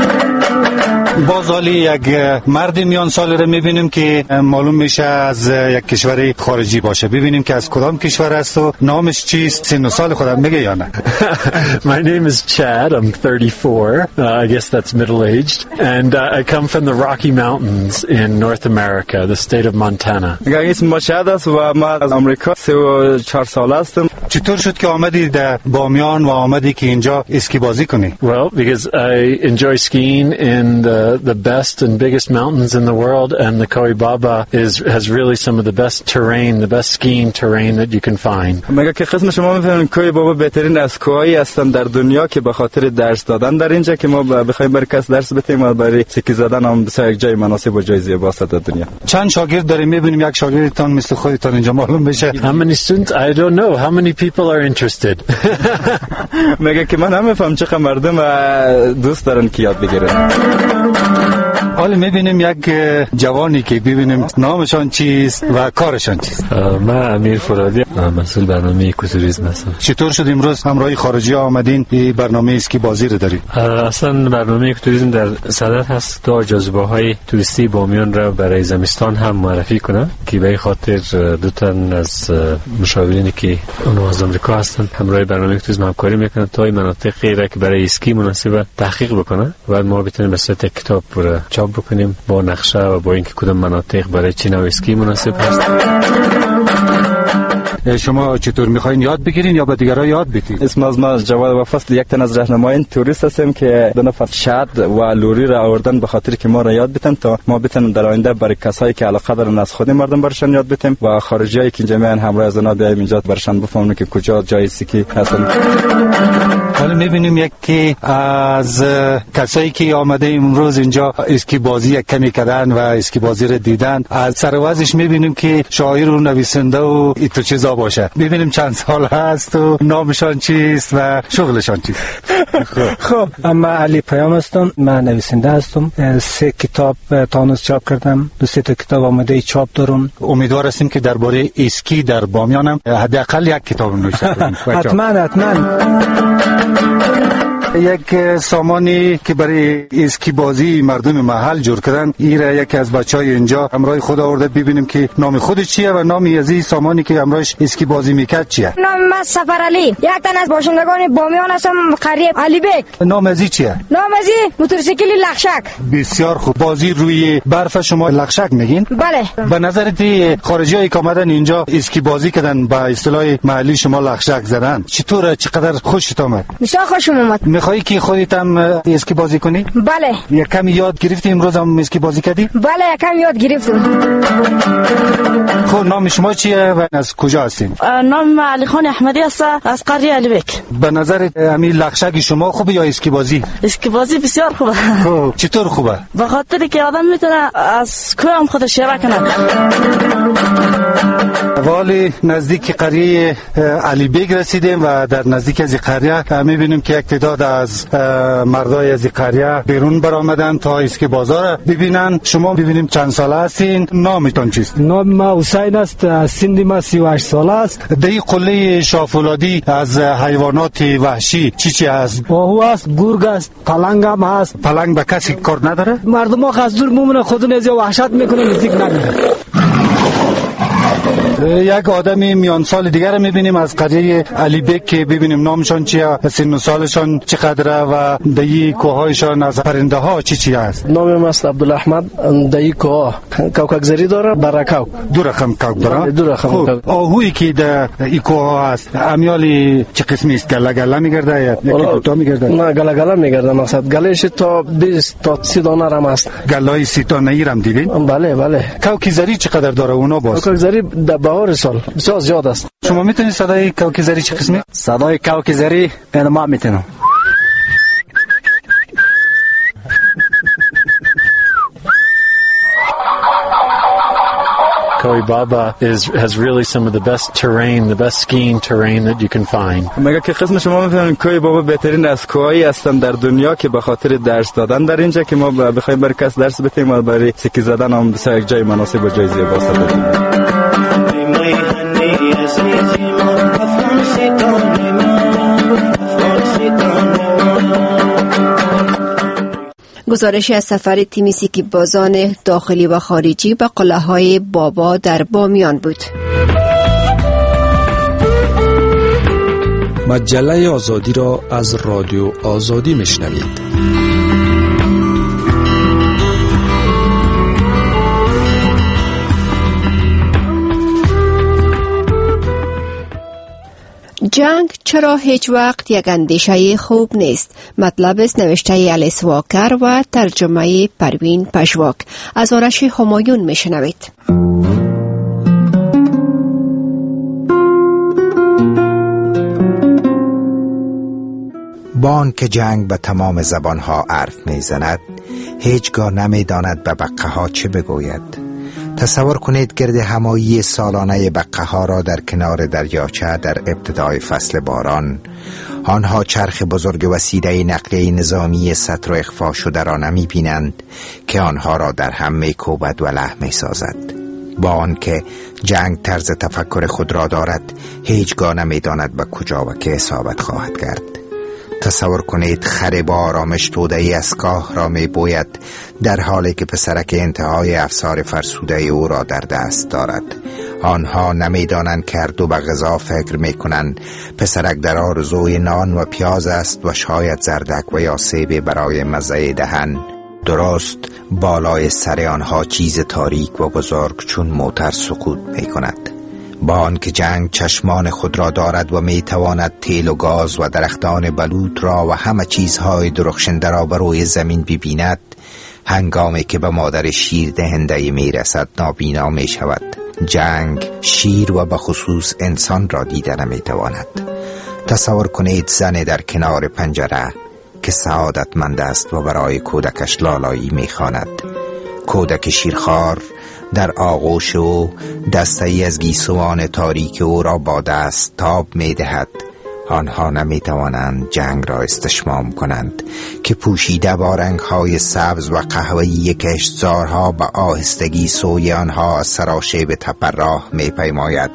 S23: باز حالی یک مرد میان سال رو میبینیم که معلوم میشه از یک کشور خارجی باشه. ببینیم که از کدام کشور است و نامش چیست، سن و سال خودم میگه یا نه.
S5: My name is Chad. I'm thirty-four. Uh, I guess that's middle-aged. And uh, I come from the Rocky Mountains in North America, the state of Montana.
S3: میگه اسم چاد است و ما از آمریکا سی و چهار سال هستم.
S23: چطور شد که آمدی در بامیان و آمدی که اینجا اسکی بازی کنی؟
S5: Well, because I enjoy skiing in the the best and biggest mountains in the world, and the Koi Baba is has really some of the best terrain, the best skiing terrain that you can find.
S3: میگه که قسم شما میفهمید کوی بابا بهترین از کوهایی هستن در دنیا که به خاطر درس دادن در اینجا که ما بخوایم برای کس درس بدیم و برای سکی زدن هم بسیار یک جای مناسب و جای زیبا است در دنیا.
S23: چند شاگرد داریم؟ میبینیم یک شاگردتان مثل خودتان اینجا معلوم بشه.
S5: How many students? I don't know. How many people are interested?
S3: میگه که من نمیفهم چقدر مردم دوست دارن که یاد بگیرن.
S23: حالا میبینیم یک جوانی که ببینیم نامشان چیست و کارشان چیست.
S5: من امیر فولادی، مسئول برنامه ایکوتوریسم هستم.
S23: چطور شد امروز همراه خارجی ها آمدین این برنامه اسکی بازی رو دارید؟
S5: اصلا برنامه ایکوتوریسم در صدد هست تا جاذبه های توریستی بامیان را برای زمستان هم معرفی کنه که به خاطر دو تن از مشاورینی که اونها از آمریکا هستن همراه برنامه ایکوتوریسم همکاری میکنن تا این مناطقی را که برای اسکی مناسب تحقیق بکنه و ما بتونیم به صورت کتاب را چاپ بکنیم با نقشه و با اینکه کدام مناطق برای چه نوع اسکی مناسب هست.
S23: شما چطور میخواین یاد بگیرین یا به دیگرها یاد بدید؟
S3: اسم از ما جواد و فصل یک تن از راهنمایان توریست هستیم که دو نفر شاد و لوری را آوردن به خاطر که ما را یاد بدن تا ما بتونیم در آینده برای کسایی که علاقه دارن از خود مردم برشان یاد بدیم و خارجیایی که اینجا میان همراه از اونا بیایم اینجا برشان بفهمونیم که کجا جای اسکی هستن.
S23: حالا میبینیم یکی از کسایی که آمده امروز اینجا اسکی بازی کمی کردن و اسکی بازی را دیدن، از سروازش میبینیم که شاعر و نویسنده و ایتو چیزا باشه. ببینیم چند سال هست و نامشان چیست و شغلشان چیست.
S24: خب اما علی پیام هستم، من نویسنده هستم. سه کتاب تانوس چاپ کردم، دو سه تا کتاب آماده چاپ دارم.
S23: امیدوار هستیم که درباره اسکی در بامیان هم حداقل یک کتاب نوشته کنیم.
S24: حتما حتما.
S23: یک سامانی که برای اسکی بازی مردم محل جور کردن، ایره یکی از بچهای اینجا همراه خود آورده. ببینیم که نام خودش چیه و نامی از این سامانی که همراهش اسکی بازی میکرد چیه.
S25: نام من سفر علی، یک تن از باشندگان بامیان هستم، قریب علی بیگ.
S23: نام از این چیه؟
S25: نام از این موتورسیکل لخشک.
S23: بسیار خوب. بازی روی برف شما لخشک میگین؟
S25: بله.
S23: به نظرت خارجیایی که آمدن اینجا اسکی بازی کردن با اصطلاح محلی شما لخشک زدن، چطوره؟ چقدر خوشت آمد؟
S25: بسیار خوشم اومد.
S22: میخوایی که خودت هم اسکی بازی کنی؟
S25: بله.
S22: یک کمی یاد گرفتی امروز هم اسکی بازی کردی؟
S25: بله یک کمی یاد گرفتم.
S22: خب نام شما چیه و از کجا هستین؟
S4: نام علی خان احمدی است از قریه علیبک.
S22: به نظر همین لغشگ شما خوبه یا اسکی بازی؟
S4: اسکی بازی بسیار خوبه.
S22: خب چطور خوبه؟
S4: به خاطر که آدم میتونه از کوه هم خودش شیره کنه.
S22: والی نزدیک قریه علیبک رسیدیم و در نزدیک از قریه میبینیم که یک تعداد از مردای از قریه بیرون برآمدن تا اسکی بازار ببینن. شما ببینیم چند ساله هستین؟ نامتون چیست؟
S24: نام ما حسین است، از سن ما سی و هشت ساله است.
S22: در این قله شاهفولادی از حیوانات وحشی چی چی هست؟
S24: آهو است، گرگ است، پلنگ هم هست.
S22: پلنگ به کسی کار نداره؟
S24: مردم ها از دور میمونه، خودون از وحشت میکنه، نزدیک نمیره.
S22: یک آدمی میان سال دیگر رو میبینیم از قریه علیبک که ببینیم نامشان چیه، سن و سالشان چقدره و دایی کوهایشان از پرنده ها چی چی هست؟
S24: نامم است عبدالاحمد. دایی کوه کوکک زری داره، برکاو
S22: دو رقم کوک داره.
S24: دو رقم کوک.
S22: آهویی که در این کوه هست امیالی چه قسمی است؟ گله گله میگرده یا کوتاه میگرده؟
S24: نه گله گله میگرده. مثلا گلهش تا بیست تا سی دانه رم است.
S22: گله‌ای سی تا نهیرم دیدین؟
S24: بله بله.
S22: کوک زری چقدر داره اونا باز؟
S24: کوکک زری در بهار سال بسیار زیاد است.
S22: شما میتونید صدای کوک زری چه قسمی؟
S3: صدای کوک زری این ما میتونم.
S5: Koi Baba is has really some of the best terrain, the best skiing terrain that you can find.
S3: مگه که قسم شما میفهمین کوی بابا بهترین از کوهایی هستن در دنیا که به خاطر درس دادن در اینجا که ما بخوایم برای کس درس بدیم و برای سکی زدن هم بسیار یک جای مناسب و جای زیبا است.
S20: گزارشی از سفر تیم سیکی بازان داخلی و خارجی به قلعه‌های بابا در بامیان بود.
S6: مجله آزادی را از رادیو آزادی میشنوید.
S20: جنگ چرا هیچ وقت یک اندیشه خوب نیست؟ مطلب است نوشته الیس واکر و ترجمه پروین پژواک. از آرش همایون میشنوید.
S7: با آنکه جنگ به تمام زبانها حرف میزند، هیچگاه نمیداند به بقه ها چه بگوید. تصور کنید گرد همایی سالانه بقه ها را در کنار دریاچه در ابتدای فصل باران. آنها چرخ بزرگ وسیله نقلیه نظامی سطر و اخفا شده را نمی بینند که آنها را در هم می کوبد و له می سازد. با آنکه جنگ طرز تفکر خود را دارد، هیچگاه نمی داند به کجا و که اصابت خواهد کرد. تصور کنید خر با آرامش توده‌ای از کاه را می بوید در حالی که پسرک انتهای افسار فرسوده او را در دست دارد. آنها نمی دانند که هر دو به غذا فکر می کنند. پسرک در آرزوی نان و پیاز است و شاید زردک و یا سیب برای مزه دهن. درست بالای سر آنها چیز تاریک و بزرگ چون موتر سقوط می کند. با آنکه جنگ چشمان خود را دارد و می تواند تیل و گاز و درختان بلوط را و همه چیزهای درخشنده را بر روی زمین ببیند، هنگامی که به مادر شیر دهنده می رسد نابینا می شود. جنگ شیر و به خصوص انسان را دیده نمی تواند. تصور کنید زن در کنار پنجره که سعادتمند است و برای کودکش لالایی می خواند. کودک شیرخوار در آغوش او دسته‌ای از گیسوان تاریک او را با دست تاب می دهد. آنها نمی توانند جنگ را استشمام کنند که پوشیده با رنگ‌های سبز و قهوه‌ای کشتزارها به آهستگی سوی آنها از سراشیب تپه راه می پیماید.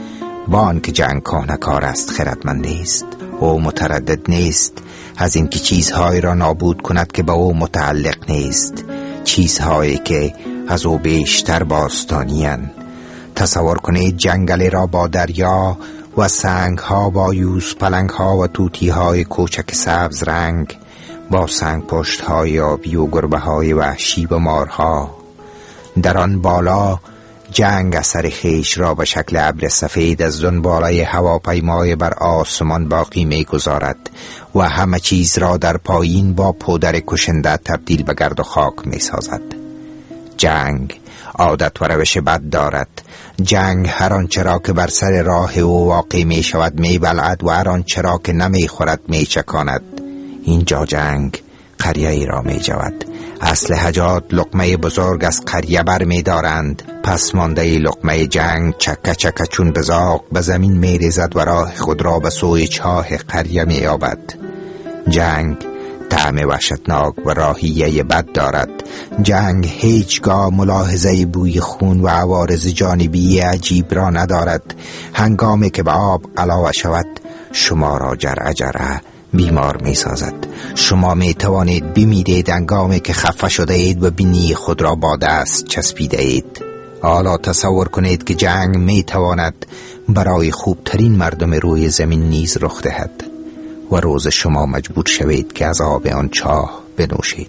S7: با آنکه جنگ کهنه‌کار است، خردمند است. او متردد نیست از اینکه چیزهایی را نابود کند که به او متعلق نیست، چیزهایی که از او بیشتر باستانی‌اند. تصور کنید جنگلی را با دریا و سنگ‌ها با یوز پلنگ‌ها و توتی‌های کوچک سبز رنگ، با سنگ پشت‌های آبی و گربه‌های وحشی و مارها. در آن بالا جنگ اثر خیش را به شکل ابر سفید از دنبالای هواپیمای بر آسمان باقی می گذارد و همه چیز را در پایین با پودر کشنده تبدیل به گرد و خاک می سازد. جنگ عادت و روش بد دارد. جنگ هر آنچه را که بر سر راه او واقع می شود می بلعد و هر آنچه را که نمی خورد می چکاند. اینجا جنگ قریه ای را می جود. اصل حجات لقمه بزرگ از قریه بر می دارند. پس مانده لقمه جنگ چکه چکه چون بزاق به زمین می ریزد و راه خود را به سوی چاه قریه می یابد. جنگ طعم وحشتناک و راهیه بد دارد. جنگ هیچگاه ملاحظه بوی خون و عوارض جانبی عجیب را ندارد. هنگامی که به آب علاوه شود شما را جرعه جرعه بیمار می سازد. شما می توانید بمیرید هنگامی که خفه شده اید و بینی خود را با دست چسبیده اید. حالا تصور کنید که جنگ می تواند برای خوبترین مردم روی زمین نیز رخ دهد و روز شما مجبور شوید که از آب آن چاه بنوشید.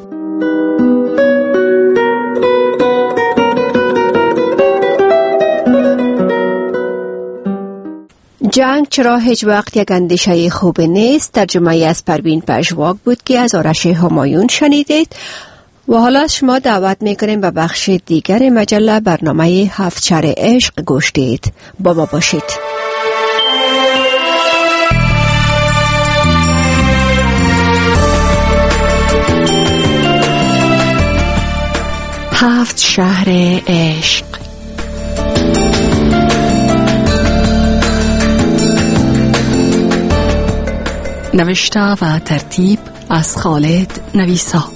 S20: جنگ چرا هیچ وقت یک اندیشه خوب نیست؟ ترجمه از پروین پژواک بود که از آرش همایون شنیدید. و حالا شما دعوت میکنیم به بخش دیگر مجله برنامه هفت شهر عشق گوش دهید. با ما باشید. هفت شهر عشق.
S8: نوشته و ترتیب از خالد نویسا.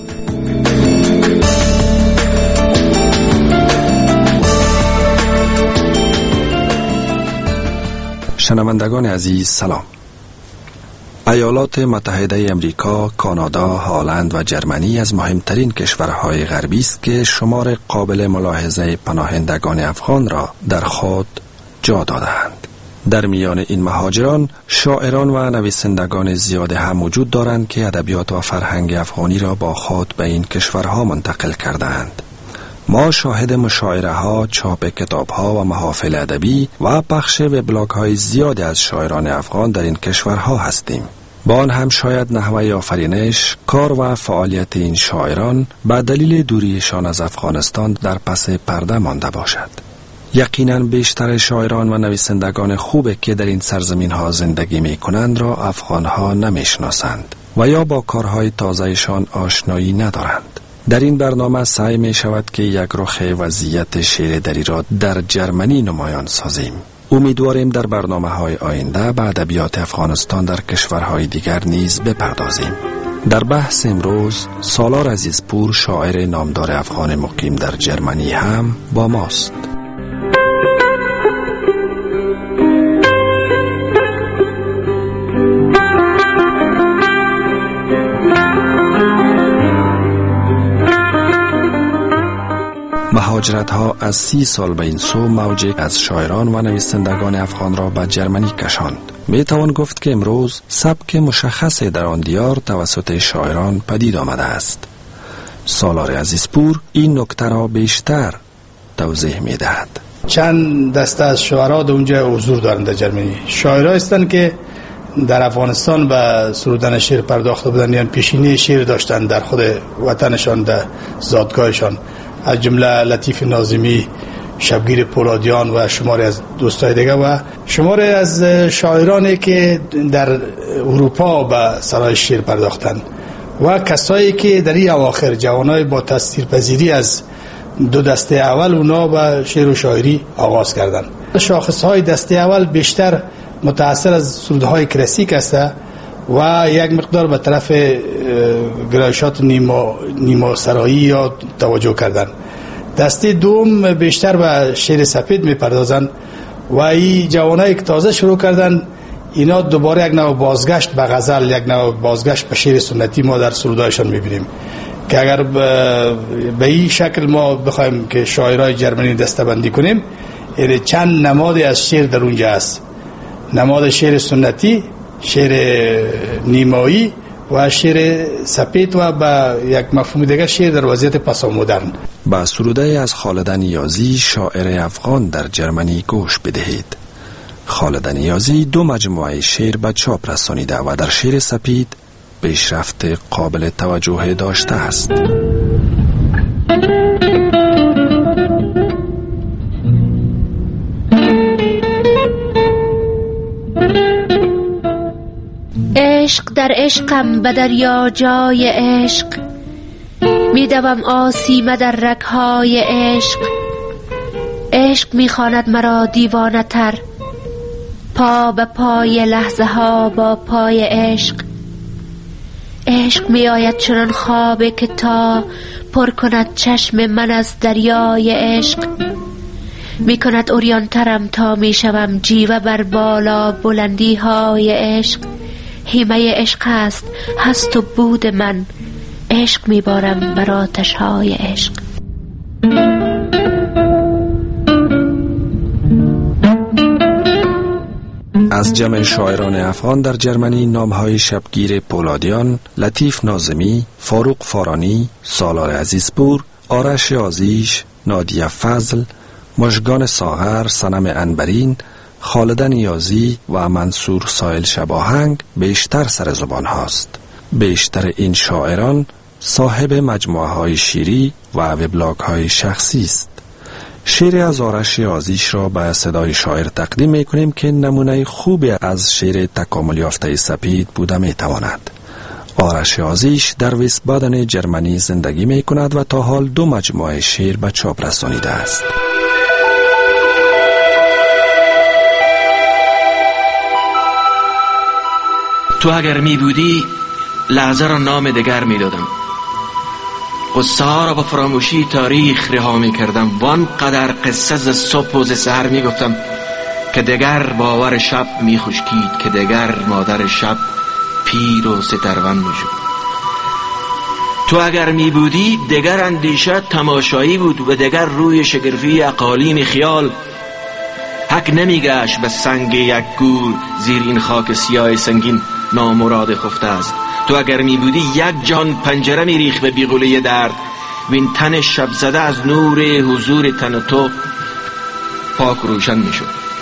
S19: شنوندگان عزیز سلام. ایالات متحده امریکا، کانادا، هلند و جرمنی از مهمترین کشورهای غربی است که شمار قابل ملاحظه پناهندگان افغان را در خود جا داده‌اند. در میان این مهاجران شاعران و نویسندگان زیاد هم وجود دارند که ادبیات و فرهنگ افغانی را با خود به این کشورها منتقل کردند. ما شاهد مشاعره ها، چاپ کتاب ها و محافل ادبی و پخش وبلاگ های زیادی از شاعران افغان در این کشورها هستیم. با آن هم شاید نحوه آفرینش، کار و فعالیت این شاعران به دلیل دوریشان از افغانستان در پس پرده مانده باشد. یقیناً بیشتر شاعران و نویسندگان خوبه که در این سرزمین ها زندگی می کنند را افغان ها نمی شناسند و یا با کارهای تازهشان آشنایی ندارند. در این برنامه سعی می شود که یک رخ وضعیت شعر دری را در جرمنی نمایان سازیم. امیدواریم در برنامه های آینده به ادبیات افغانستان در کشورهای دیگر نیز بپردازیم. در بحث امروز سالار عزیزپور، شاعر نامدار افغان مقیم در جرمنی هم با ماست. مهاجرت ها از سی سال به این سو موج از شاعران و نویسندگان افغان را به جرمنی کشاند. می توان گفت که امروز سبک مشخصی در آن دیار توسط شاعران پدید آمده است. سالار عزیزپور این نکته را بیشتر توضیح می دهد.
S9: چند دسته از شاعران در اونجا حضور دارند در جرمنی. شاعران هستند که در افغانستان به سرودن شعر پرداخته بودند، یعنی پیشینه شعر داشتند در خود وطنشان، در زادگاهشان، از جمله لطیف ناظمی، شبگیر پولادیان و شماری از دوستای دیگه و شماری از شاعرانی که در اروپا به سرای شعر پرداختند و کسایی که در این اواخر جوانای با تاثیرپذیری از دو دسته اول اونا به شعر و شاعری آغاز کردند. شاخصهای دسته اول بیشتر متأثر از سرودهای کلاسیک است و یک مقدار به طرف گرایشات نیما نیما سرایی یا توجه کردن. دسته دوم بیشتر به شعر سفید میپردازند و این جوانایی که تازه شروع کردن اینا دوباره یک نوع بازگشت به غزل، یک نوع بازگشت به شعر سنتی ما در سرودایشان میبینیم که اگر به این شکل ما بخوایم که شاعرای جرمنی دسته‌بندی کنیم، یعنی چند نماد از شعر در اونجا است. نماد شعر سنتی، شعر نیمایی و شعر سپید و با یک مفهوم دیگه شعر در وضعیت پسا مدرن.
S6: با سروده از خالد نیازی شاعر افغان در جرمنی گوش بدهید. خالد نیازی دو مجموعه شعر به چاپ رسانیده و در شعر سپید پیشرفت قابل توجه داشته است.
S11: عشق در عشقم به دریا جای عشق، میدوم آسیمه در رگ‌های عشق. عشق میخواند مرا دیوانه تر، پا به پای لحظه ها با پای عشق. عشق میآید چنان خوابه که تا پر کند چشم من از دریای عشق. میکند اوریان ترم تا میشوم جیوه بر بالا بلندی های عشق. هیمه عشق است هست و بود من، عشق میبارم بر آتش های عشق.
S6: از جمع شاعران افغان در جرمنی نامهای شبگیر پولادیان، لطیف ناظمی، فاروق فارانی، سالار عزیزپور، آرش آزیش، نادیه فضل، مژگان ساغر، صنم انبرین، خالد نیازی و منصور سایل شباهنگ بیشتر سر زبان هاست. بیشتر این شاعران صاحب مجموعه های شیری و وبلاگ های شخصی است. شعر از آرش آزیش را به صدای شاعر تقدیم می کنیم که نمونه خوبی از شعر تکامل یافته سپید بوده می تواند. آرش آزیش در ویسبادن جرمنی زندگی می کند و تا حال دو مجموعه شعر به چاپ رسانیده است.
S13: تو اگر می بودی لحظه را نام دگر می دادم، قصه ها را با فراموشی تاریخ رها می کردم، وان قدر قصه ز صبح و ز سحر می گفتم که دگر باور شب می خشکید، که دگر مادر شب پیر و سترون می شد. تو اگر می بودی دگر اندیشه تماشایی بود و دگر روی شگرفی اقالیم خیال حق نمی گشت به سنگ یک گور زیر این خاک سیاه سنگین نامراد خفته است. تو اگر می بودی یک جان پنجره می ریخت به بیغوله درد و این تن شب زده از نور حضور تن تو پاک روشن می شد.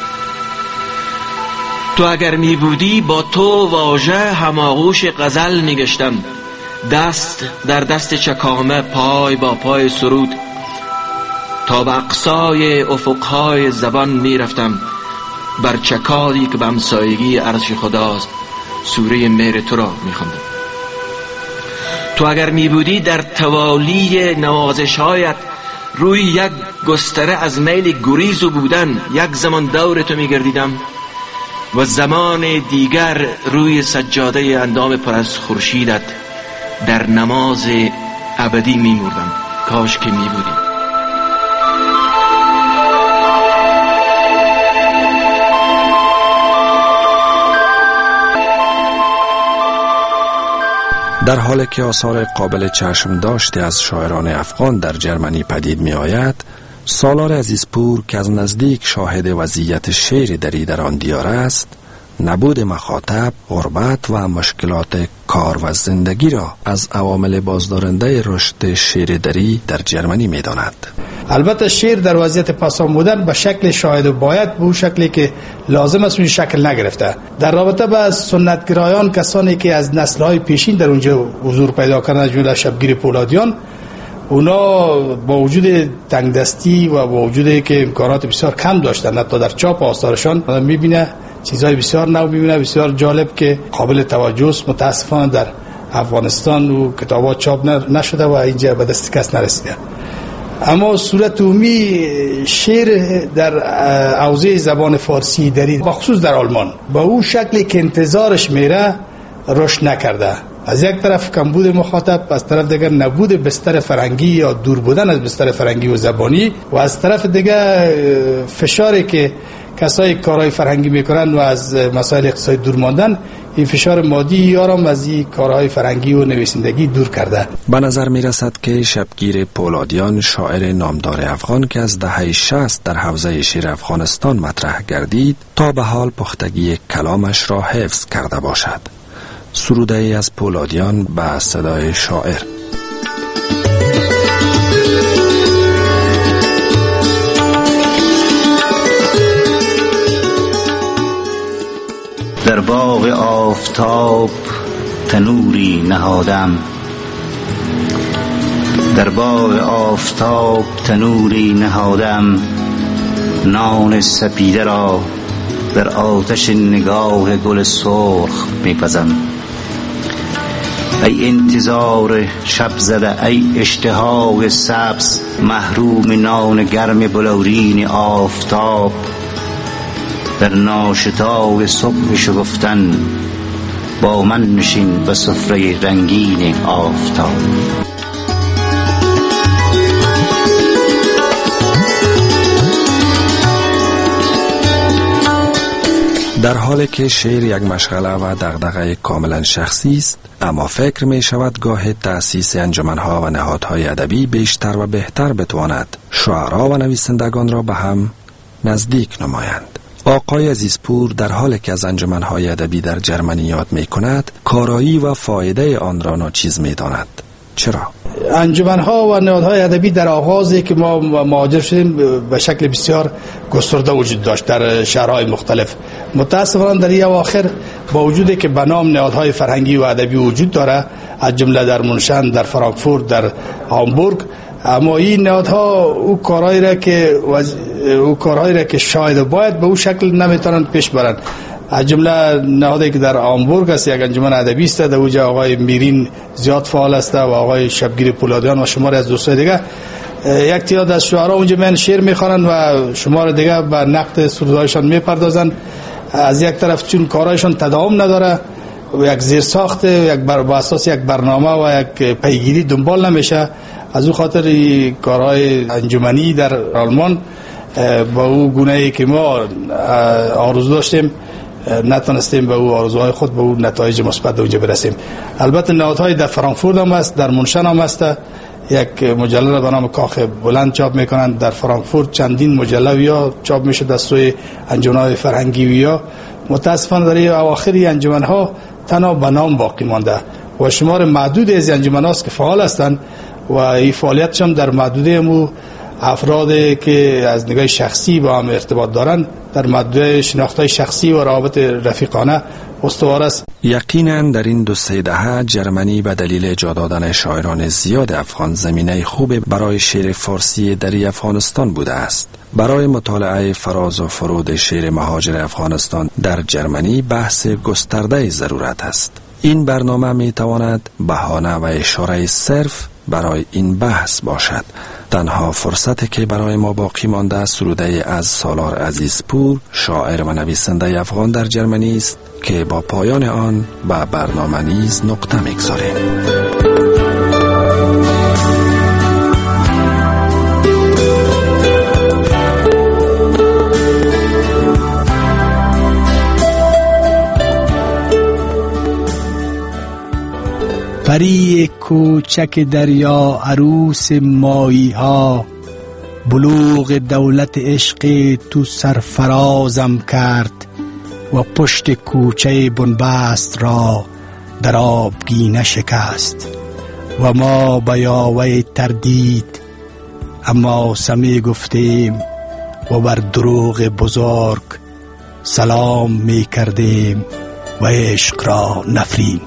S13: تو اگر می بودی با تو واژه هماغوش غزل می گشتم، دست در دست چکامه پای با پای سرود تا به اقصای افقهای زبان می رفتم، بر چکادی که به همسایگی عرش خداست سوره مهر تو را می خوندم. تو اگر می بودی در توالی نوازش‌هایت روی یک گستره از میل گریز و بودن یک زمان دور تو می گردیدم و زمان دیگر روی سجاده اندام پر از خورشیدت در نماز ابدی می مردم. کاش که می بودی.
S6: در حالی که آثار قابل چشم داشته از شاعران افغان در جرمنی پدید می آید، سالار عزیزپور که از نزدیک شاهد وضعیت شعر دری در آن دیار است، نبود مخاطب، غربت و مشکلات کار و زندگی را از عوامل بازدارنده رشد شعر دری در جرمنی می داند.
S9: البته شعر در وضعیت پسا بودن به شکل شاید و باید به اون شکلی که لازم است اون شکل نگرفته. در رابطه با سنتگرایان، کسانی که از نسل‌های پیشین در اونجا حضور پیدا کردن، از جمله شبگیر پولادیان، اونا با وجود تنگدستی و با وجودی که امکانات بسیار کم داشتن، حتی در چاپ آثارشان آدم می‌بینه چیزهای بسیار نو می‌بینه، بسیار جالب که قابل توجه است. متاسفانه در افغانستان و کتابات چاپ نشده و اینجا به دست کس نرسیده. اما صورت عمومی شعر در حوزه زبان فارسی دری بخصوص در آلمان با اون شکلی که انتظارش میره رشد نکرده. از یک طرف کمبود مخاطب، از طرف دیگر نبود بستر فرنگی یا دور بودن از بستر فرنگی و زبانی، و از طرف دیگر فشاری که کسایی کارهای فرهنگی میکنن و از مسائل اقتصادی دور ماندن، این فشار مادی یارم از این کارهای فرهنگی و نویسندگی دور کرده.
S6: به نظر می رسد که شبگیر پولادیان شاعر نامدار افغان که از دهه شصت در حوزه شعر افغانستان مطرح گردید تا به حال پختگی کلامش را حفظ کرده باشد. سروده ای از پولادیان به صدای شاعر.
S12: در باغ آفتاب تنوری نهادم، در باغ آفتاب تنوری نهادم، نان سپیده را در آتش نگاه گل سرخ میپزم. ای انتظار شب زده، ای اشتهای سبز، محروم نان گرم بلورین آفتاب، در ناشتاب صبح شگفتن با من نشین به سفره رنگین آفتاب.
S6: در حالی که شعر یک مشغله و دغدغه کاملا شخصی است، اما فکر می شود گاه تأسیس انجمنها و نهادهای ادبی بیشتر و بهتر بتواند شاعرها و نویسندگان را به هم نزدیک نمایند. آقای عزیزپور در حالی که از انجمنهای ادبی در جرمنی یاد می کند، کارایی و فایده آن را ناچیز می داند. چرا؟
S9: انجمنها و نهادهای ادبی در آغازی که ما مهاجر شدیم به شکل بسیار گسترده وجود داشت در شهرهای مختلف. متاسفانه در این اواخر با وجودی که به نام نهادهای فرهنگی و ادبی وجود داره، از جمله در منشن، در فرانکفورت، در هامبورگ، اما این نهادها او کارهایی را که او کارهایی را که شاید باید به او شکل نمیتونن پیش برن. از جمله نهادی که در هامبورگ است، یک انجمن ادبی است، در اونجا آقای میرین زیاد فعال است و آقای شبگیر پولادیان و شماری از دوستای دیگه. یک تعداد از شعرا اونجا من شعر میخوانند و شمار دیگه به نقد سرودهایشان میپردازند. از یک طرف چون کارهایشان تداوم نداره و یک زیرساخت یک بر با اساس یک برنامه و یک پیگیری دنبال نمیشه، از او خاطر کارهای انجمنی در آلمان با او گونه‌ای که ما آرزو داشتیم نتونستیم به او آرزوهای خود به او نتایج مثبت اونجا برسیم. البته نهادهای در فرانکفورت هم است، در منشن هم است، یک مجله را به نام کاخ بلند چاپ میکنند. در فرانکفورت چندین مجله ویا چاپ میشه در سوی انجمنهای فرهنگی ویا. متاسفانه در این اواخر انجمنها تنها به نام باقی مانده و شمار محدود از انجمن‌هاست که فعال هستند و این فعالیتش هم در محدوده مو افرادی که از نگاه شخصی با هم ارتباط دارند در محدوده شناخت‌های شخصی و روابط رفیقانه استوار است.
S6: یقینا در این دو سه دهه جرمنی به دلیل ایجاد دادن شاعران زیاد افغان زمینه خوب برای شعر فارسی در افغانستان بوده است. برای مطالعه فراز و فرود شعر مهاجر افغانستان در جرمنی بحث گسترده ضرورت است. این برنامه می تواند بهانه و اشاره صرف برای این بحث باشد. تنها فرصتی که برای ما باقی مانده سروده از سالار عزیزپور، شاعر و نویسنده افغان در جرمنی است که با پایان آن به برنامه نیز نقطه می‌گذاریم.
S14: پری کوچک دریا عروس مایی ها، بلوغ دولت عشق تو سرفرازم کرد و پشت کوچه بنبست را در آبگینه شکست و ما به یاوه تردید اما سمی گفتیم و بر دروغ بزرگ سلام می کردیم و عشق را نفرین.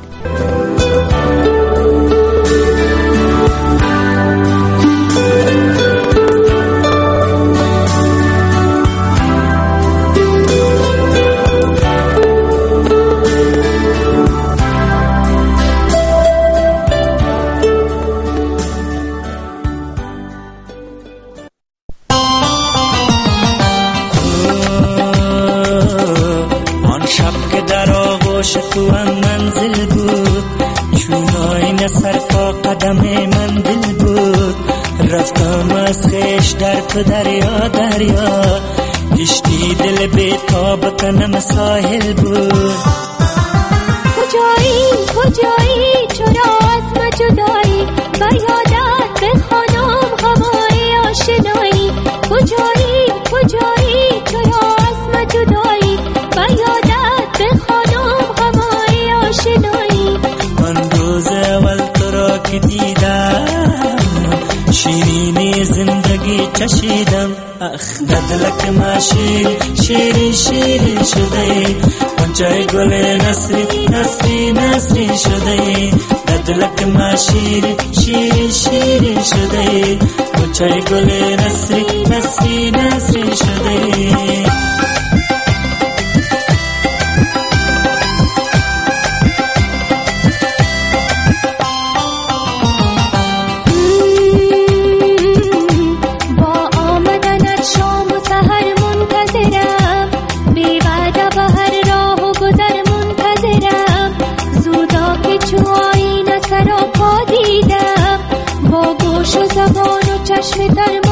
S15: تو هم منزل بود، چونای نصر پا قدم من دل بود. رفتم از خیش در تو دریا دریا، کشتی دل بی تاب تنم ساحل بود.
S16: کجایی کجایی چرا از ما جدایی، با یادت به خانم هوای آشنایی. کجایی کجایی چرا از ما جدایی، با یادت به خانم هوای آشنایی.
S15: چشیدم اخ دلک ما شیر شیری شیری شده غنچه گل نسری نسری نسری شده دلک ما شیری شیری شیری شده غنچه گل نسری نسری نسری شده
S16: چشم در